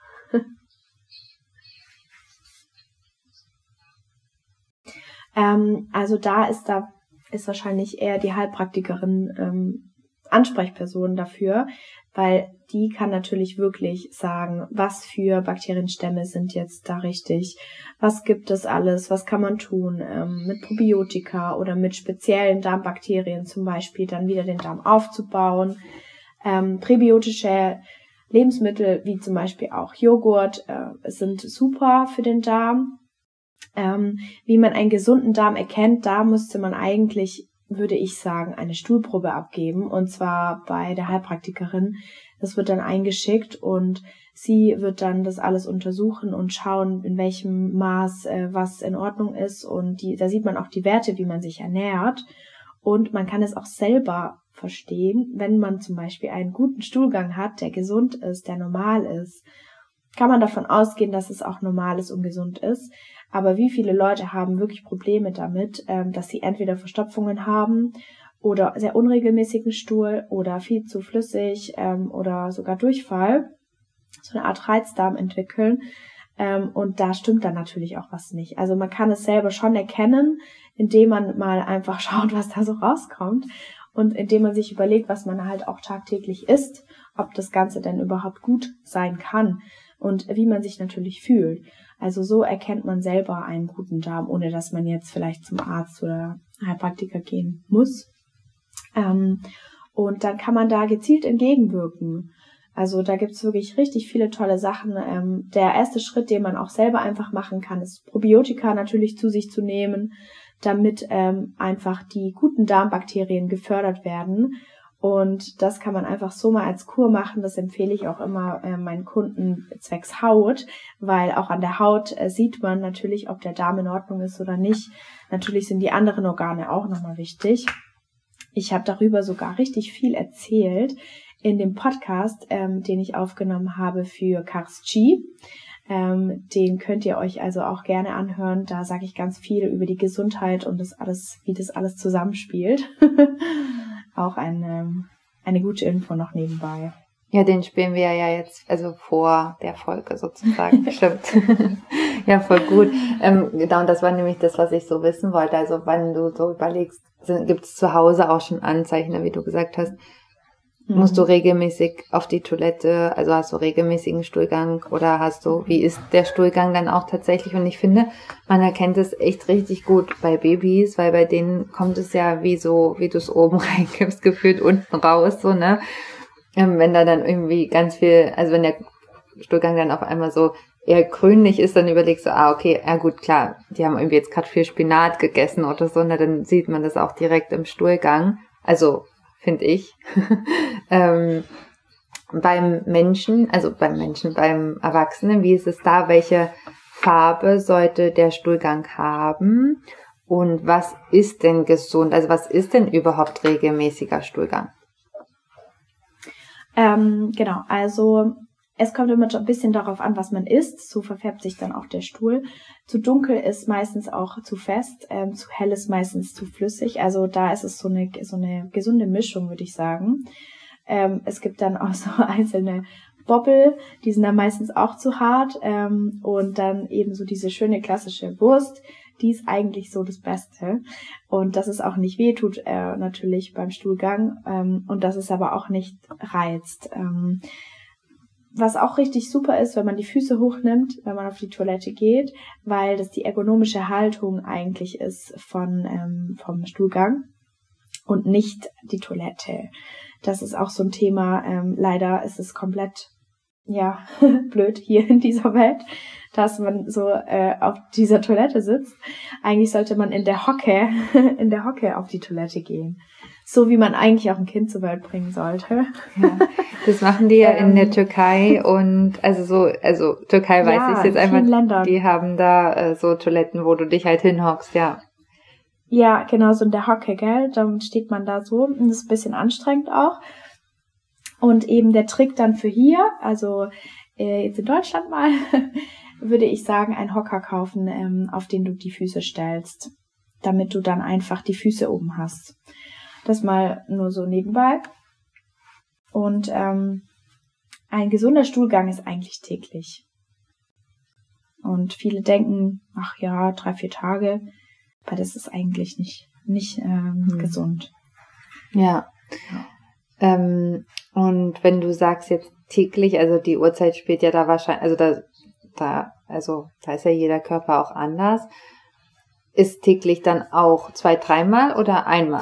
Also da ist wahrscheinlich eher die Heilpraktikerin Ansprechperson dafür, weil die kann natürlich wirklich sagen, was für Bakterienstämme sind jetzt da richtig, was gibt es alles, was kann man tun mit Probiotika oder mit speziellen Darmbakterien zum Beispiel, dann wieder den Darm aufzubauen. Präbiotische Lebensmittel wie zum Beispiel auch Joghurt sind super für den Darm. Wie man einen gesunden Darm erkennt, da müsste man eigentlich, würde ich sagen, eine Stuhlprobe abgeben und zwar bei der Heilpraktikerin. Das wird dann eingeschickt und sie wird dann das alles untersuchen und schauen, in welchem Maß was in Ordnung ist und da sieht man auch die Werte, wie man sich ernährt und man kann es auch selber verstehen, wenn man zum Beispiel einen guten Stuhlgang hat, der gesund ist, der normal ist, kann man davon ausgehen, dass es auch normal ist und gesund ist. Aber wie viele Leute haben wirklich Probleme damit, dass sie entweder Verstopfungen haben oder sehr unregelmäßigen Stuhl oder viel zu flüssig oder sogar Durchfall, so eine Art Reizdarm entwickeln. Und da stimmt dann natürlich auch was nicht. Also man kann es selber schon erkennen, indem man mal einfach schaut, was da so rauskommt und indem man sich überlegt, was man halt auch tagtäglich isst, ob das Ganze denn überhaupt gut sein kann und wie man sich natürlich fühlt. Also so erkennt man selber einen guten Darm, ohne dass man jetzt vielleicht zum Arzt oder Heilpraktiker gehen muss. Und dann kann man da gezielt entgegenwirken. Also da gibt's wirklich richtig viele tolle Sachen. Der erste Schritt, den man auch selber einfach machen kann, ist Probiotika natürlich zu sich zu nehmen, damit einfach die guten Darmbakterien gefördert werden. Und das kann man einfach so mal als Kur machen. Das empfehle ich auch immer meinen Kunden zwecks Haut, weil auch an der Haut sieht man natürlich, ob der Darm in Ordnung ist oder nicht. Natürlich sind die anderen Organe auch nochmal wichtig. Ich habe darüber sogar richtig viel erzählt in dem Podcast, den ich aufgenommen habe für Kars Chi. Den könnt ihr euch also auch gerne anhören. Da sage ich ganz viel über die Gesundheit und das alles, wie das alles zusammenspielt. Auch eine gute Info noch nebenbei. Ja, den spielen wir ja jetzt, also vor der Folge sozusagen. Stimmt. Ja, voll gut. Genau, und das war nämlich das, was ich so wissen wollte. Also wenn du so überlegst, gibt es zu Hause auch schon Anzeichen, wie du gesagt hast, musst du regelmäßig auf die Toilette, also hast du regelmäßigen Stuhlgang oder wie ist der Stuhlgang dann auch tatsächlich? Und ich finde, man erkennt es echt richtig gut bei Babys, weil bei denen kommt es ja wie du es oben reingibst, gefühlt unten raus, so, ne? Wenn da dann irgendwie ganz viel, also wenn der Stuhlgang dann auf einmal so eher grünlich ist, dann überlegst du, okay, ja gut, klar, die haben irgendwie jetzt gerade viel Spinat gegessen oder so, ne, dann sieht man das auch direkt im Stuhlgang. Also, finde ich. Beim Erwachsenen, wie ist es da? Welche Farbe sollte der Stuhlgang haben? Und was ist denn gesund? Also was ist denn überhaupt regelmäßiger Stuhlgang? Genau, also es kommt immer ein bisschen darauf an, was man isst. So verfärbt sich dann auch der Stuhl. Zu dunkel ist meistens auch zu fest, zu hell ist meistens zu flüssig. Also da ist es so eine gesunde Mischung, würde ich sagen. Es gibt dann auch so einzelne Bobbel, die sind dann meistens auch zu hart. Und dann eben so diese schöne klassische Wurst, die ist eigentlich so das Beste. Und dass es auch nicht wehtut, natürlich beim Stuhlgang. Und dass es aber auch nicht reizt. Was auch richtig super ist, wenn man die Füße hochnimmt, wenn man auf die Toilette geht, weil das die ergonomische Haltung eigentlich ist vom Stuhlgang und nicht die Toilette. Das ist auch so ein Thema. Leider ist es komplett, blöd hier in dieser Welt, dass man so auf dieser Toilette sitzt. Eigentlich sollte man in der Hocke auf die Toilette gehen. So wie man eigentlich auch ein Kind zur Welt bringen sollte. Ja, das machen die ja in der Türkei und also Türkei weiß ich jetzt einfach, Ländern. Die haben da so Toiletten, wo du dich halt hinhockst, ja. Ja, genau, so in der Hocke, gell, dann steht man da so und das ist ein bisschen anstrengend auch. Und eben der Trick dann für hier, also jetzt in Deutschland mal, würde ich sagen, einen Hocker kaufen, auf den du die Füße stellst, damit du dann einfach die Füße oben hast. Das mal nur so nebenbei. Und ein gesunder Stuhlgang ist eigentlich täglich. Und viele denken, 3-4 Tage, aber das ist eigentlich nicht gesund. Ja. Und wenn du sagst jetzt täglich, also die Uhrzeit spielt ja da wahrscheinlich, da ist ja jeder Körper auch anders. Ist täglich dann auch 2-3 Mal oder einmal?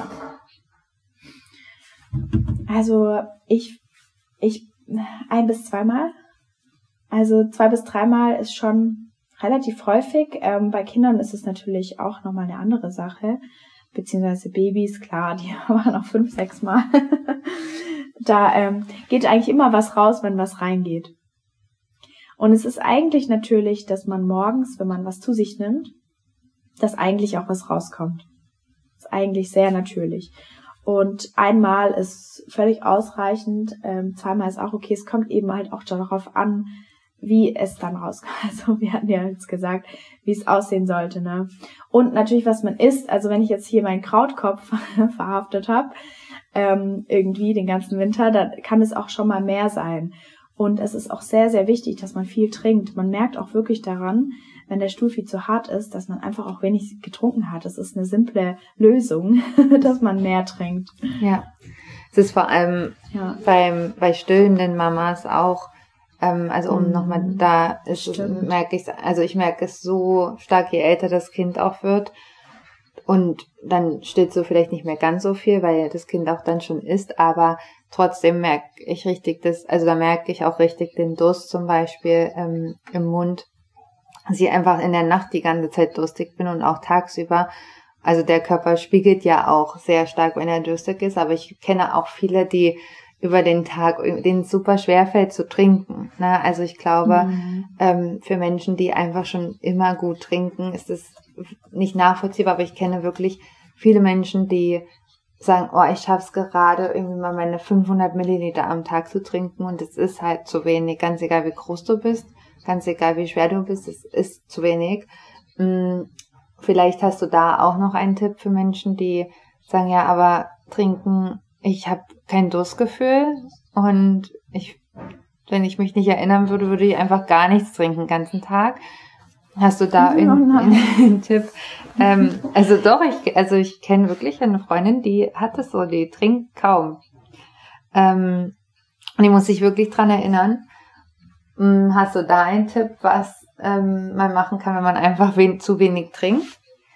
Also ich 1 bis 2 Mal. Also 2 bis 3 Mal ist schon relativ häufig. Bei Kindern ist es natürlich auch nochmal eine andere Sache. Beziehungsweise Babys, klar, die machen auch 5, 6 Mal. Da geht eigentlich immer was raus, wenn was reingeht. Und es ist eigentlich natürlich, dass man morgens, wenn man was zu sich nimmt, dass eigentlich auch was rauskommt. Das ist eigentlich sehr natürlich. Und einmal ist völlig ausreichend, 2-mal ist auch okay. Es kommt eben halt auch darauf an, wie es dann rauskommt. Also wir hatten ja jetzt gesagt, wie es aussehen sollte, ne? Und natürlich, was man isst. Also wenn ich jetzt hier meinen Krautkopf verhaftet habe, irgendwie den ganzen Winter, dann kann es auch schon mal mehr sein. Und es ist auch sehr, sehr wichtig, dass man viel trinkt. Man merkt auch wirklich daran, wenn der Stuhl viel zu hart ist, dass man einfach auch wenig getrunken hat. Es ist eine simple Lösung, dass man mehr trinkt. Ja, es ist vor allem bei stillenden Mamas auch, also um nochmal da, ich merke es so stark, je älter das Kind auch wird. Und dann stillst du vielleicht nicht mehr ganz so viel, weil das Kind auch dann schon isst, aber trotzdem merke ich auch richtig den Durst zum Beispiel im Mund, dass ich einfach in der Nacht die ganze Zeit durstig bin und auch tagsüber. Also der Körper spiegelt ja auch sehr stark, wenn er durstig ist, aber ich kenne auch viele, die über den Tag, denen es super schwer fällt zu trinken. Ne? Also ich glaube, für Menschen, die einfach schon immer gut trinken, ist es nicht nachvollziehbar, aber ich kenne wirklich viele Menschen, die sagen, oh, ich schaff's gerade, irgendwie mal meine 500 Milliliter am Tag zu trinken und es ist halt zu wenig, ganz egal wie groß du bist, ganz egal wie schwer du bist, es ist zu wenig. Vielleicht hast du da auch noch einen Tipp für Menschen, die sagen, ja, aber trinken, ich habe kein Durstgefühl und wenn ich mich nicht erinnern würde, würde ich einfach gar nichts trinken den ganzen Tag. Hast du da einen Tipp? Ich kenne wirklich eine Freundin, die hat es so, die trinkt kaum. Und die muss sich wirklich dran erinnern. Hast du da einen Tipp, was man machen kann, wenn man einfach zu wenig trinkt?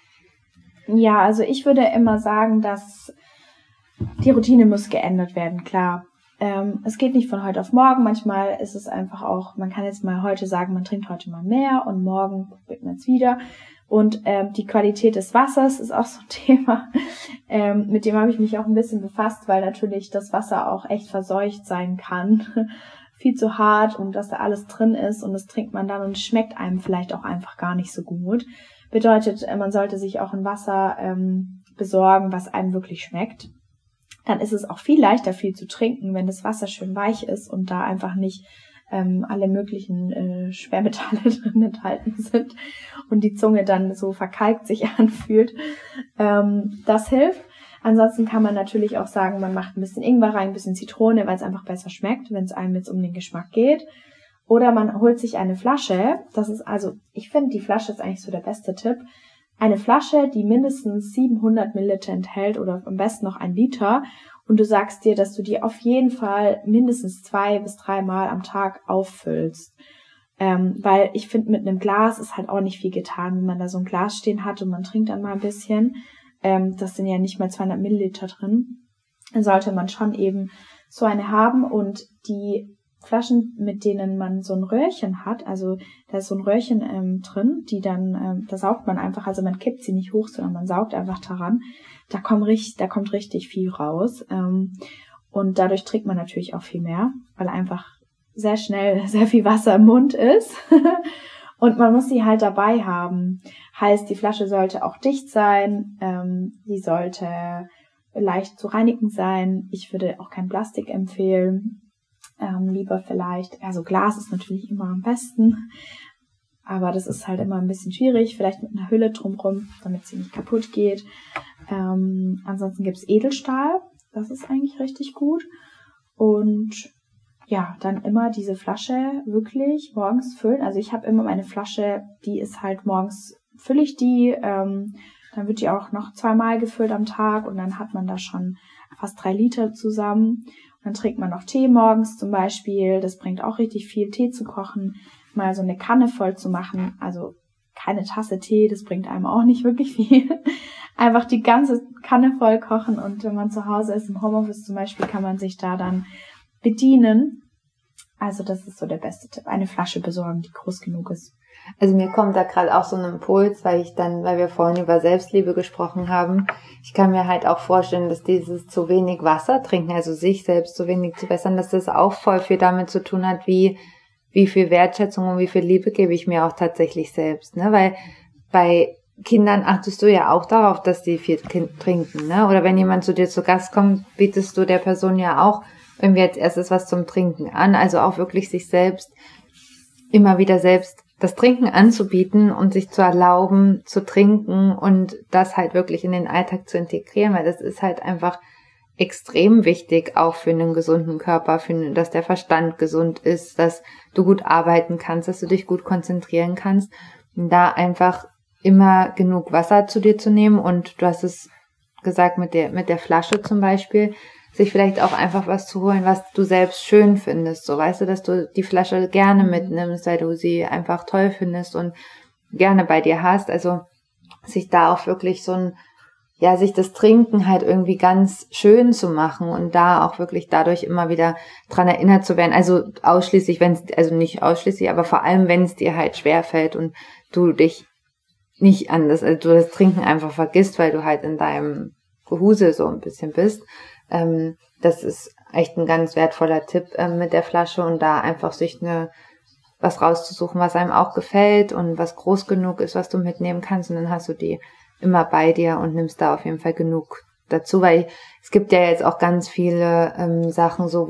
Ja, also ich würde immer sagen, dass die Routine muss geändert werden, klar. Es geht nicht von heute auf morgen. Manchmal ist es einfach auch, man kann jetzt mal heute sagen, man trinkt heute mal mehr und morgen probiert man es wieder. Und die Qualität des Wassers ist auch so ein Thema, mit dem habe ich mich auch ein bisschen befasst, weil natürlich das Wasser auch echt verseucht sein kann. Viel zu hart und dass da alles drin ist und das trinkt man dann und es schmeckt einem vielleicht auch einfach gar nicht so gut. Bedeutet, man sollte sich auch ein Wasser besorgen, was einem wirklich schmeckt. Dann ist es auch viel leichter, viel zu trinken, wenn das Wasser schön weich ist und da einfach nicht alle möglichen Schwermetalle drin enthalten sind und die Zunge dann so verkalkt sich anfühlt. Das hilft. Ansonsten kann man natürlich auch sagen, man macht ein bisschen Ingwer rein, ein bisschen Zitrone, weil es einfach besser schmeckt, wenn es einem jetzt um den Geschmack geht. Oder man holt sich eine Flasche. Ich finde, die Flasche ist eigentlich so der beste Tipp. Eine Flasche, die mindestens 700 Milliliter enthält oder am besten noch 1 Liter. Und du sagst dir, dass du die auf jeden Fall mindestens 2 bis 3 Mal am Tag auffüllst. Weil ich finde, mit einem Glas ist halt auch nicht viel getan, wenn man da so ein Glas stehen hat und man trinkt dann mal ein bisschen. Das sind ja nicht mal 200 Milliliter drin. Dann sollte man schon eben so eine haben und die Flaschen, mit denen man so ein Röhrchen hat, also da ist so ein Röhrchen drin, die dann, da saugt man einfach, also man kippt sie nicht hoch, sondern man saugt einfach daran. Da kommt richtig viel raus. Und dadurch trinkt man natürlich auch viel mehr, weil einfach sehr schnell sehr viel Wasser im Mund ist. Und man muss sie halt dabei haben. Heißt, die Flasche sollte auch dicht sein, die sollte leicht zu reinigen sein. Ich würde auch kein Plastik empfehlen. Lieber vielleicht, also Glas ist natürlich immer am besten, aber das ist halt immer ein bisschen schwierig, vielleicht mit einer Hülle drumherum, damit sie nicht kaputt geht. Ansonsten gibt's Edelstahl, das ist eigentlich richtig gut. Und ja, dann immer diese Flasche wirklich morgens füllen. Also ich habe immer meine Flasche, die ist halt morgens, fülle ich die, dann wird die auch noch 2-mal gefüllt am Tag und dann hat man da schon fast 3 Liter zusammen. Dann trinkt man noch Tee morgens zum Beispiel. Das bringt auch richtig viel, Tee zu kochen. Mal so eine Kanne voll zu machen. Also keine Tasse Tee, das bringt einem auch nicht wirklich viel. Einfach die ganze Kanne voll kochen. Und wenn man zu Hause ist, im Homeoffice zum Beispiel, kann man sich da dann bedienen. Also das ist so der beste Tipp. Eine Flasche besorgen, die groß genug ist. Also mir kommt da gerade auch so ein Impuls, weil wir vorhin über Selbstliebe gesprochen haben. Ich kann mir halt auch vorstellen, dass dieses zu wenig Wasser trinken, also sich selbst zu wenig zu bessern, dass das auch voll viel damit zu tun hat, wie viel Wertschätzung und wie viel Liebe gebe ich mir auch tatsächlich selbst, ne? Weil bei Kindern achtest du ja auch darauf, dass die viel trinken, ne? Oder wenn jemand zu dir zu Gast kommt, bietest du der Person ja auch irgendwie als erstes was zum Trinken an, also auch wirklich sich selbst immer wieder selbst das Trinken anzubieten und sich zu erlauben, zu trinken und das halt wirklich in den Alltag zu integrieren, weil das ist halt einfach extrem wichtig, auch für einen gesunden Körper, dass der Verstand gesund ist, dass du gut arbeiten kannst, dass du dich gut konzentrieren kannst. Und da einfach immer genug Wasser zu dir zu nehmen und du hast es gesagt mit der Flasche zum Beispiel, sich vielleicht auch einfach was zu holen, was du selbst schön findest. So, weißt du, dass du die Flasche gerne mitnimmst, weil du sie einfach toll findest und gerne bei dir hast. Also sich da auch wirklich sich das Trinken halt irgendwie ganz schön zu machen und da auch wirklich dadurch immer wieder dran erinnert zu werden. Also nicht ausschließlich, aber vor allem, wenn es dir halt schwerfällt und du dich nicht du das Trinken einfach vergisst, weil du halt in deinem Gehuse so ein bisschen bist. Das ist echt ein ganz wertvoller Tipp mit der Flasche und da einfach sich was rauszusuchen, was einem auch gefällt und was groß genug ist, was du mitnehmen kannst und dann hast du die immer bei dir und nimmst da auf jeden Fall genug dazu, weil es gibt ja jetzt auch ganz viele Sachen so,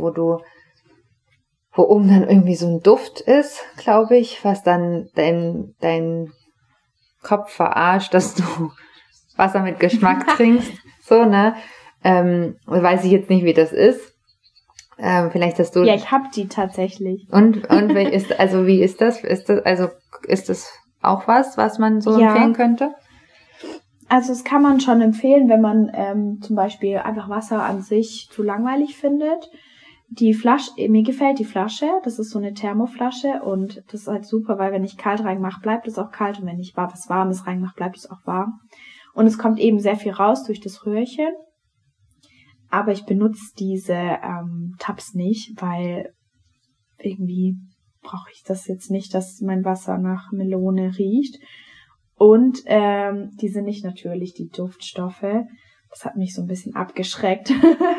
wo oben dann irgendwie so ein Duft ist, glaube ich, was dann dein Kopf verarscht, dass du Wasser mit Geschmack trinkst, so, ne? Weiß ich jetzt nicht, wie das ist. Vielleicht hast du... Ja, ich hab die tatsächlich. Und wie ist das? Ist das auch was man so empfehlen könnte? Also das kann man schon empfehlen, wenn man zum Beispiel einfach Wasser an sich zu langweilig findet. Die Flasche, mir gefällt die Flasche, das ist so eine Thermoflasche und das ist halt super, weil wenn ich kalt reinmache, bleibt es auch kalt und wenn ich was Warmes reinmache, bleibt es auch warm. Und es kommt eben sehr viel raus durch das Röhrchen. Aber ich benutze diese Tabs nicht, weil irgendwie brauche ich das jetzt nicht, dass mein Wasser nach Melone riecht. Und die sind nicht natürlich, die Duftstoffe. Das hat mich so ein bisschen abgeschreckt.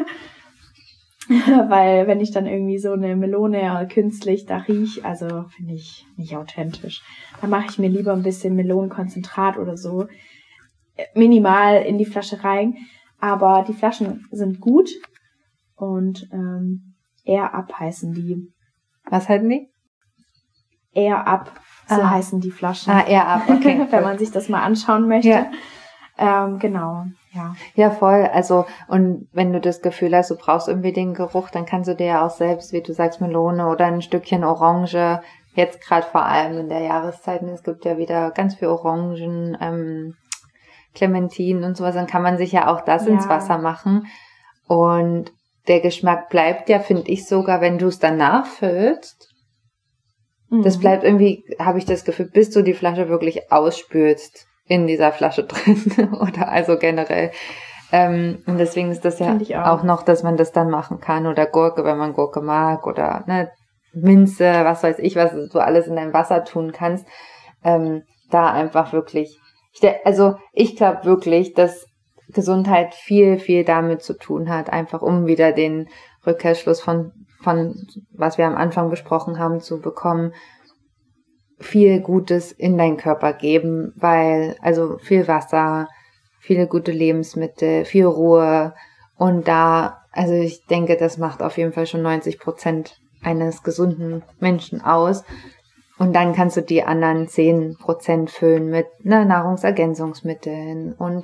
Weil wenn ich dann irgendwie so eine Melone künstlich da rieche, also finde ich nicht authentisch. Da mache ich mir lieber ein bisschen Melonenkonzentrat oder so minimal in die Flasche rein. Aber die Flaschen sind gut und Air Up heißen die. Was halten die? Air Up, so heißen die Flaschen. Air Up, okay. Wenn man sich das mal anschauen möchte. Ja. Genau, ja. Ja, voll. Also, und wenn du das Gefühl hast, du brauchst irgendwie den Geruch, dann kannst du dir ja auch selbst, wie du sagst, Melone oder ein Stückchen Orange, jetzt gerade vor allem in der Jahreszeit, es gibt ja wieder ganz viel Orangen, Clementinen und sowas, dann kann man sich ja auch das ins Wasser machen. Und der Geschmack bleibt ja, finde ich sogar, wenn du es dann nachfüllst. Das bleibt irgendwie, habe ich das Gefühl, bis du die Flasche wirklich ausspülst in dieser Flasche drin. Oder also generell. Und deswegen ist das ja auch noch, dass man das dann machen kann. Oder Gurke, wenn man Gurke mag. Oder Minze, was weiß ich, was du alles in dein Wasser tun kannst. Da einfach wirklich... Ich glaube wirklich, dass Gesundheit viel, viel damit zu tun hat, einfach um wieder den Rückkehrschluss von was wir am Anfang besprochen haben, zu bekommen, viel Gutes in deinen Körper geben, weil, also viel Wasser, viele gute Lebensmittel, viel Ruhe und also ich denke, das macht auf jeden Fall schon 90% eines gesunden Menschen aus. Und dann kannst du die anderen 10% füllen mit Nahrungsergänzungsmitteln und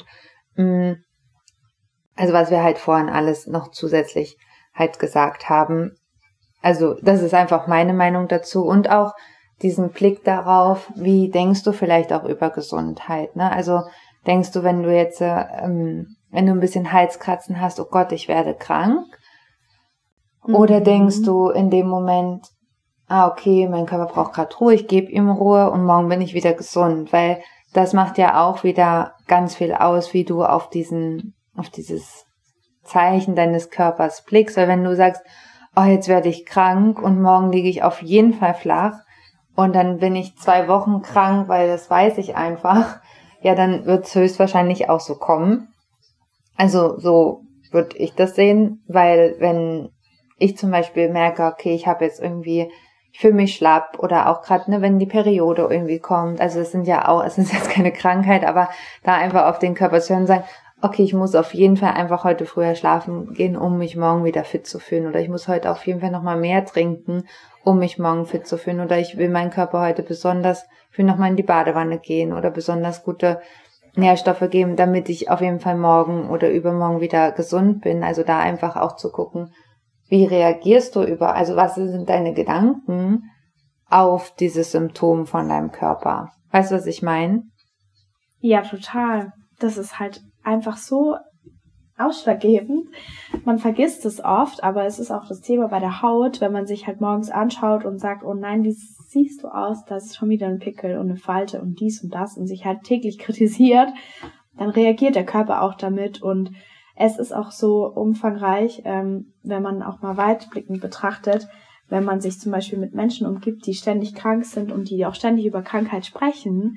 also was wir halt vorhin alles noch zusätzlich halt gesagt haben. Also das ist einfach meine Meinung dazu und auch diesen Blick darauf, wie denkst du vielleicht auch über Gesundheit, ne? Also denkst du, wenn du jetzt, wenn du ein bisschen Halskratzen hast, oh Gott, ich werde krank? Oder denkst du in dem Moment, okay, mein Körper braucht gerade Ruhe, ich gebe ihm Ruhe und morgen bin ich wieder gesund, weil das macht ja auch wieder ganz viel aus, wie du auf dieses Zeichen deines Körpers blickst, weil wenn du sagst, oh, jetzt werde ich krank und morgen liege ich auf jeden Fall flach und dann bin ich 2 Wochen krank, weil das weiß ich einfach, ja, dann wird es höchstwahrscheinlich auch so kommen. Also so würde ich das sehen, weil wenn ich zum Beispiel merke, okay, ich fühle mich schlapp oder auch gerade, wenn die Periode irgendwie kommt, also es ist jetzt keine Krankheit, aber da einfach auf den Körper zu hören und sagen, okay, ich muss auf jeden Fall einfach heute früher schlafen gehen, um mich morgen wieder fit zu fühlen. Oder ich muss heute auf jeden Fall nochmal mehr trinken, um mich morgen fit zu fühlen. Oder ich will meinen Körper heute ich will nochmal in die Badewanne gehen oder besonders gute Nährstoffe geben, damit ich auf jeden Fall morgen oder übermorgen wieder gesund bin. Also da einfach auch zu gucken, wie reagierst du also was sind deine Gedanken auf dieses Symptom von deinem Körper? Weißt du, was ich meine? Ja, total. Das ist halt einfach so ausschlaggebend. Man vergisst es oft, aber es ist auch das Thema bei der Haut, wenn man sich halt morgens anschaut und sagt, oh nein, wie siehst du aus? Das ist schon wieder ein Pickel und eine Falte und dies und das und sich halt täglich kritisiert, dann reagiert der Körper auch damit und es ist auch so umfangreich, wenn man auch mal weitblickend betrachtet, wenn man sich zum Beispiel mit Menschen umgibt, die ständig krank sind und die auch ständig über Krankheit sprechen.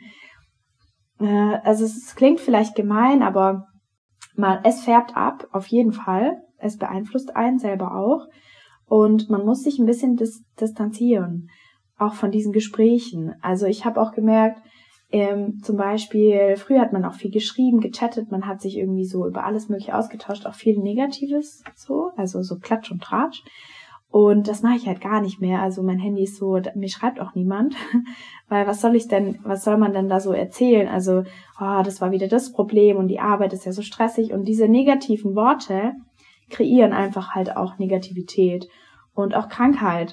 Also es klingt vielleicht gemein, aber es färbt ab, auf jeden Fall. Es beeinflusst einen selber auch. Und man muss sich ein bisschen distanzieren, auch von diesen Gesprächen. Also ich habe auch gemerkt, zum Beispiel, früher hat man auch viel geschrieben, gechattet, man hat sich irgendwie so über alles Mögliche ausgetauscht, auch viel Negatives so, also so Klatsch und Tratsch. Und das mache ich halt gar nicht mehr. Also mein Handy ist so, mir schreibt auch niemand, weil was soll man denn da so erzählen? Also, das war wieder das Problem und die Arbeit ist ja so stressig und diese negativen Worte kreieren einfach halt auch Negativität und auch Krankheit.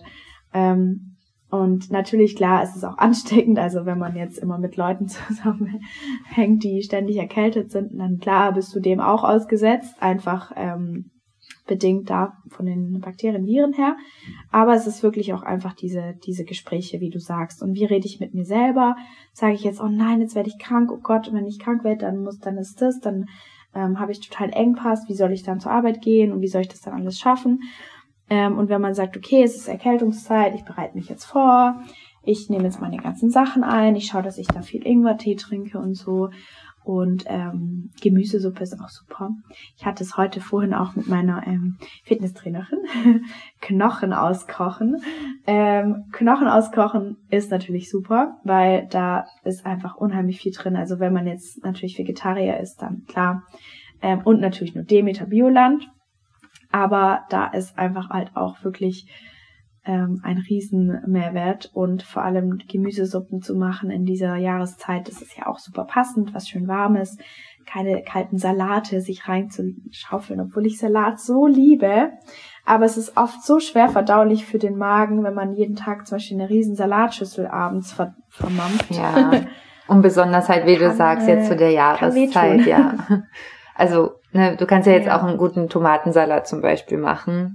Und natürlich, klar, es ist auch ansteckend, also wenn man jetzt immer mit Leuten zusammenhängt, die ständig erkältet sind, dann klar bist du dem auch ausgesetzt, einfach bedingt da von den Bakterien, Viren her. Aber es ist wirklich auch einfach diese Gespräche, wie du sagst. Und wie rede ich mit mir selber? Sage ich jetzt, oh nein, jetzt werde ich krank, oh Gott, wenn ich krank werde, dann ist das, dann habe ich total Engpass, wie soll ich dann zur Arbeit gehen und wie soll ich das dann alles schaffen? Und wenn man sagt, okay, es ist Erkältungszeit, ich bereite mich jetzt vor, ich nehme jetzt meine ganzen Sachen ein, ich schaue, dass ich da viel Ingwertee trinke und so. Und Gemüsesuppe ist auch super. Ich hatte es vorhin auch mit meiner Fitnesstrainerin. Knochen auskochen. Knochen auskochen ist natürlich super, weil da ist einfach unheimlich viel drin. Also wenn man jetzt natürlich Vegetarier ist, dann klar. Und natürlich nur Demeter Bioland. Aber da ist einfach halt auch wirklich ein riesen Mehrwert und vor allem Gemüsesuppen zu machen in dieser Jahreszeit, das ist ja auch super passend, was schön Warmes, keine kalten Salate sich reinzuschaufeln, obwohl ich Salat so liebe, aber es ist oft so schwer verdaulich für den Magen, wenn man jeden Tag zum Beispiel eine riesen Salatschüssel abends vermampft. Ja, und besonders halt, wie du sagst, jetzt zu der Jahreszeit, ja. Also, du kannst ja jetzt auch einen guten Tomatensalat zum Beispiel machen,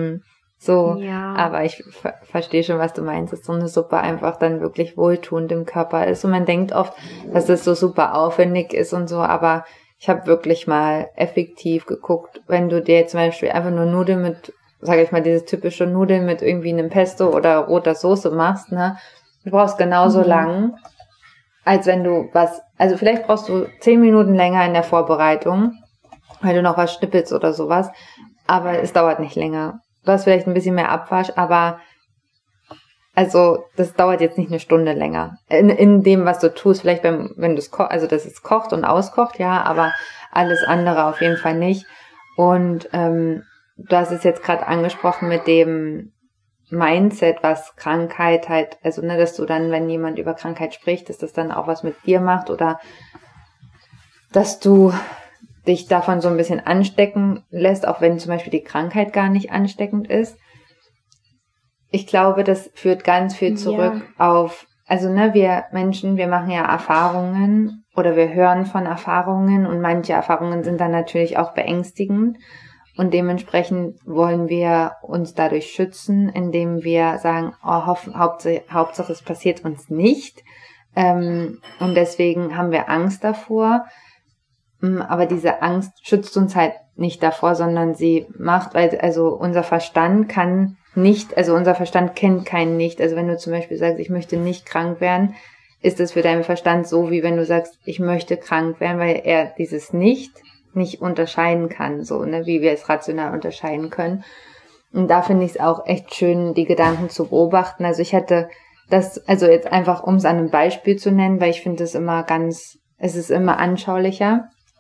aber ich verstehe schon, was du meinst, dass so eine Suppe einfach dann wirklich wohltuend im Körper ist und man denkt oft, dass es so super aufwendig ist und so, aber ich habe wirklich mal effektiv geguckt, wenn du dir zum Beispiel einfach nur Nudeln mit, sage ich mal, diese typische Nudeln mit irgendwie einem Pesto oder roter Soße machst, ne, du brauchst genauso lang, als wenn du also vielleicht brauchst du 10 Minuten länger in der Vorbereitung, weil du noch was schnippelst oder sowas, aber es dauert nicht länger. Du hast vielleicht ein bisschen mehr Abwasch, aber also das dauert jetzt nicht eine Stunde länger. In dem, was du tust, vielleicht wenn du es also dass es kocht und auskocht, ja, aber alles andere auf jeden Fall nicht. Und du hast es jetzt gerade angesprochen mit dem Mindset, was Krankheit halt, also dass du dann, wenn jemand über Krankheit spricht, dass das dann auch was mit dir macht oder dass du dich davon so ein bisschen anstecken lässt, auch wenn zum Beispiel die Krankheit gar nicht ansteckend ist. Ich glaube, das führt ganz viel zurück auf, also wir Menschen, wir machen ja Erfahrungen oder wir hören von Erfahrungen und manche Erfahrungen sind dann natürlich auch beängstigend und dementsprechend wollen wir uns dadurch schützen, indem wir sagen, Hauptsache es passiert uns nicht und deswegen haben wir Angst davor. Aber diese Angst schützt uns halt nicht davor, sondern sie macht, also unser Verstand kennt keinen Nicht. Also wenn du zum Beispiel sagst, ich möchte nicht krank werden, ist es für deinen Verstand so, wie wenn du sagst, ich möchte krank werden, weil er dieses nicht unterscheiden kann, so, wie wir es rational unterscheiden können. Und da finde ich es auch echt schön, die Gedanken zu beobachten. Also ich hatte das, also jetzt einfach, um es an einem Beispiel zu nennen, weil ich finde es ist immer anschaulicher.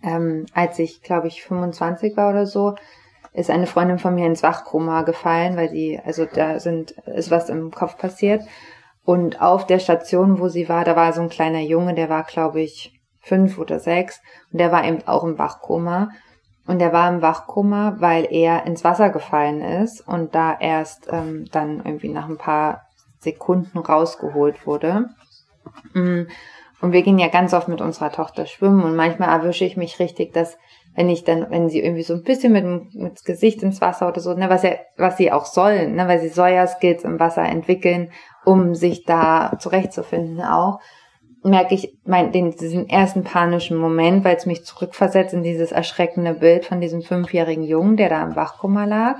als ich, glaube ich, 25 war oder so, ist eine Freundin von mir ins Wachkoma gefallen, weil ist was im Kopf passiert. Und auf der Station, wo sie war, da war so ein kleiner Junge, der war, glaube ich, 5 oder 6 und der war eben auch im Wachkoma. Und der war im Wachkoma, weil er ins Wasser gefallen ist und da erst dann irgendwie nach ein paar Sekunden rausgeholt wurde. Und wir gehen ja ganz oft mit unserer Tochter schwimmen und manchmal erwische ich mich richtig, dass wenn sie irgendwie so ein bisschen mit dem Gesicht ins Wasser oder so, ne, was sie auch sollen, ne, weil sie soll ja Skills im Wasser entwickeln, um sich da zurechtzufinden auch, merke ich diesen ersten panischen Moment, weil es mich zurückversetzt in dieses erschreckende Bild von diesem 5-jährigen Jungen, der da im Wachkoma lag.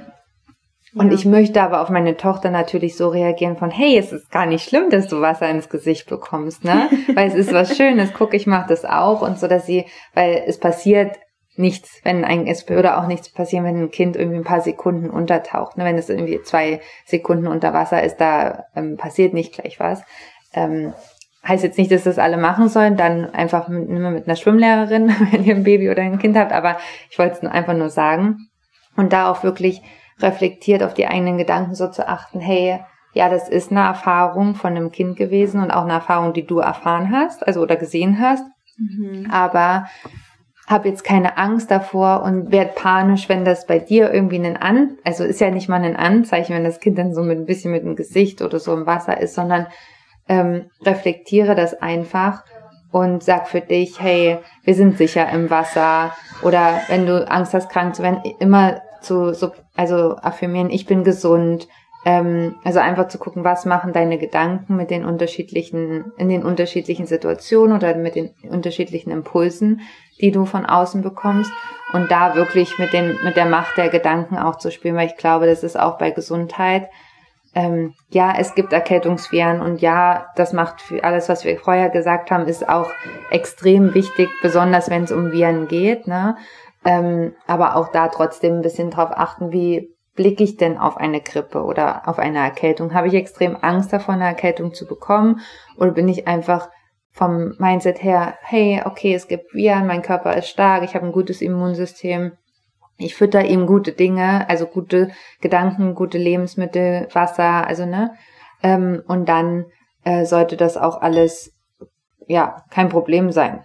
Und ich möchte aber auf meine Tochter natürlich so reagieren von, hey, es ist gar nicht schlimm, dass du Wasser ins Gesicht bekommst, ne? Weil es ist was Schönes, guck, ich mach das auch und so, weil es passiert nichts, es würde auch nichts passieren, wenn ein Kind irgendwie ein paar Sekunden untertaucht, ne? Wenn es irgendwie 2 Sekunden unter Wasser ist, da passiert nicht gleich was. Heißt jetzt nicht, dass das alle machen sollen, dann einfach mit einer Schwimmlehrerin, wenn ihr ein Baby oder ein Kind habt, aber ich wollte es einfach nur sagen. Und da auch wirklich reflektiert auf die eigenen Gedanken so zu achten, hey, ja, das ist eine Erfahrung von einem Kind gewesen und auch eine Erfahrung, die du erfahren hast, also oder gesehen hast, aber hab jetzt keine Angst davor und werd panisch, wenn das bei dir irgendwie also ist ja nicht mal ein Anzeichen, wenn das Kind dann so ein bisschen mit dem Gesicht oder so im Wasser ist, sondern reflektiere das einfach und sag für dich, hey, wir sind sicher im Wasser, oder wenn du Angst hast, krank zu werden, immer also affirmieren, ich bin gesund, also einfach zu gucken, was machen deine Gedanken in den unterschiedlichen Situationen oder mit den unterschiedlichen Impulsen, die du von außen bekommst, und da wirklich mit der Macht der Gedanken auch zu spielen, weil ich glaube, das ist auch bei Gesundheit, ja, es gibt Erkältungsviren und ja, das macht für alles, was wir vorher gesagt haben, ist auch extrem wichtig, besonders wenn es um Viren geht, ne? Aber auch da trotzdem ein bisschen drauf achten, wie blicke ich denn auf eine Grippe oder auf eine Erkältung? Habe ich extrem Angst davor, eine Erkältung zu bekommen? Oder bin ich einfach vom Mindset her, hey, okay, es gibt Viren, mein Körper ist stark, ich habe ein gutes Immunsystem, ich fütter ihm gute Dinge, also gute Gedanken, gute Lebensmittel, Wasser, also ne? Und dann sollte das auch alles, ja, kein Problem sein.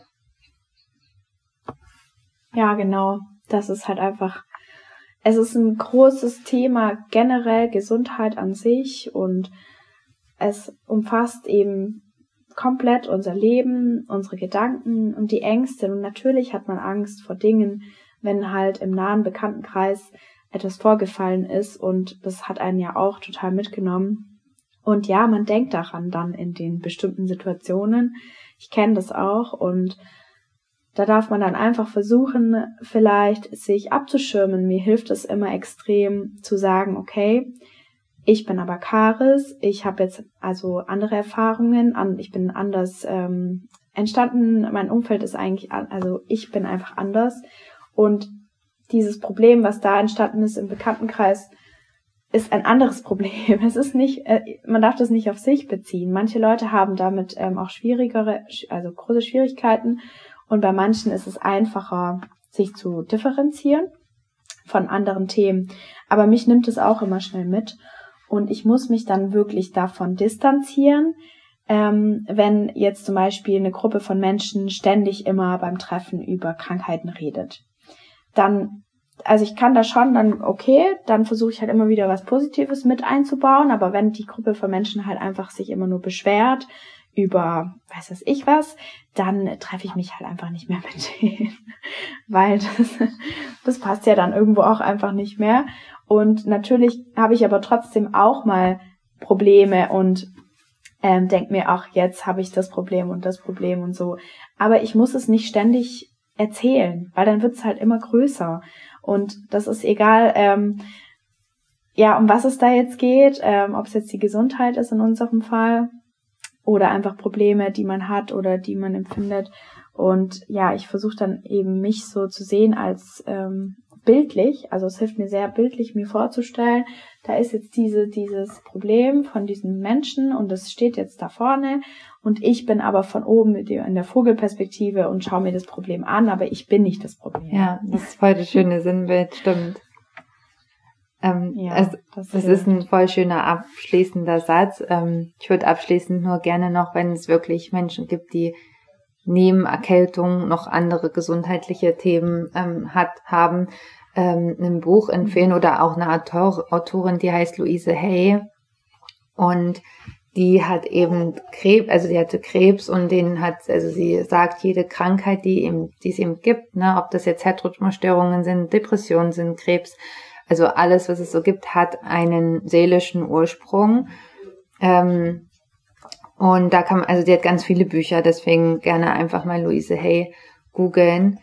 Ja, genau. Das ist halt einfach, es ist ein großes Thema, generell Gesundheit an sich, und es umfasst eben komplett unser Leben, unsere Gedanken und die Ängste. Und natürlich hat man Angst vor Dingen, wenn halt im nahen Bekanntenkreis etwas vorgefallen ist, und das hat einen ja auch total mitgenommen. Und ja, man denkt daran dann in den bestimmten Situationen. Ich kenne das auch, und da darf man dann einfach versuchen, vielleicht sich abzuschirmen. Mir hilft es immer extrem zu sagen, okay, ich bin aber Karis, ich habe jetzt also andere Erfahrungen, ich bin anders entstanden, mein Umfeld ist eigentlich, also ich bin einfach anders, und dieses Problem, was da entstanden ist im Bekanntenkreis, ist ein anderes Problem. Es ist nicht, man darf das nicht auf sich beziehen. Manche Leute haben damit auch große Schwierigkeiten, und bei manchen ist es einfacher, sich zu differenzieren von anderen Themen. Aber mich nimmt es auch immer schnell mit, und ich muss mich dann wirklich davon distanzieren, wenn jetzt zum Beispiel eine Gruppe von Menschen ständig immer beim Treffen über Krankheiten redet. Dann, also ich kann da schon dann versuche ich halt immer wieder was Positives mit einzubauen, aber wenn die Gruppe von Menschen halt einfach sich immer nur beschwert über was, dann treffe ich mich halt einfach nicht mehr mit denen, weil das passt ja dann irgendwo auch einfach nicht mehr. Und natürlich habe ich aber trotzdem auch mal Probleme und denke mir auch, jetzt habe ich das Problem und so. Aber ich muss es nicht ständig erzählen, weil dann wird es halt immer größer. Und das ist egal, um was es da jetzt geht, ob es jetzt die Gesundheit ist in unserem Fall oder einfach Probleme, die man hat oder die man empfindet. Und ja, ich versuche dann eben mich so zu sehen als bildlich, also es hilft mir sehr bildlich, mir vorzustellen, da ist jetzt dieses Problem von diesem Menschen und es steht jetzt da vorne und ich bin aber von oben in der Vogelperspektive und schaue mir das Problem an, aber ich bin nicht das Problem. Ja, das ist voll das schöne Sinnbild, stimmt. Das ist ein voll schöner abschließender Satz. Ich würde abschließend nur gerne noch, wenn es wirklich Menschen gibt, die neben Erkältung noch andere gesundheitliche Themen haben, ein Buch empfehlen oder auch eine Autorin, die heißt Louise Hay und die hat eben Krebs, also die hatte Krebs und sie sagt, jede Krankheit, die es eben gibt, ne, ob das jetzt Herzrhythmusstörungen sind, Depressionen sind, Krebs, also alles, was es so gibt, hat einen seelischen Ursprung. Und da die hat ganz viele Bücher, deswegen gerne einfach mal Louise Hay googeln.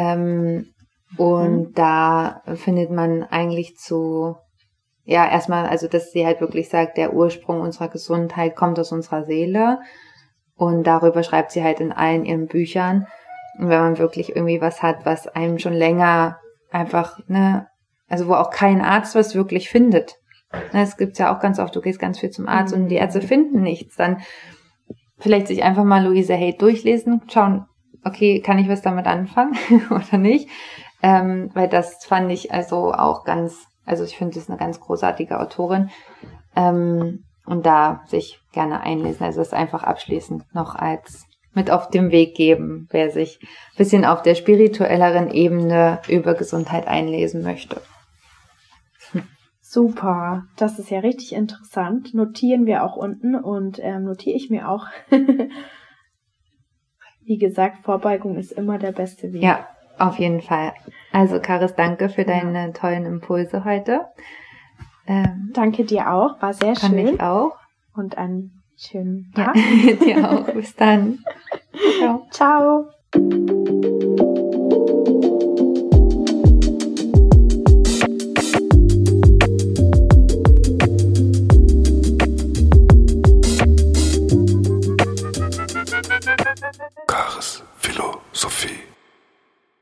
Und da findet man eigentlich erstmal, also dass sie halt wirklich sagt, der Ursprung unserer Gesundheit kommt aus unserer Seele. Und darüber schreibt sie halt in allen ihren Büchern. Und wenn man wirklich irgendwie was hat, was einem schon länger einfach, ne, also wo auch kein Arzt was wirklich findet. Es gibt ja auch ganz oft, du gehst ganz viel zum Arzt und die Ärzte finden nichts. Dann vielleicht sich einfach mal Louise Hay durchlesen, schauen, okay, kann ich was damit anfangen oder nicht? Weil das fand ich also auch ich finde, das ist eine ganz großartige Autorin. Und da sich gerne einlesen. Also das einfach abschließend noch als mit auf dem Weg geben, wer sich ein bisschen auf der spirituelleren Ebene über Gesundheit einlesen möchte. Super, das ist ja richtig interessant. Notieren wir auch unten und notiere ich mir auch. Wie gesagt, Vorbeugung ist immer der beste Weg. Ja, auf jeden Fall. Also Karis, danke für deine tollen Impulse heute. Danke dir auch, war sehr schön. Fand ich auch. Und einen schönen Tag. Ja, dir auch. Bis dann. Ciao. Ciao.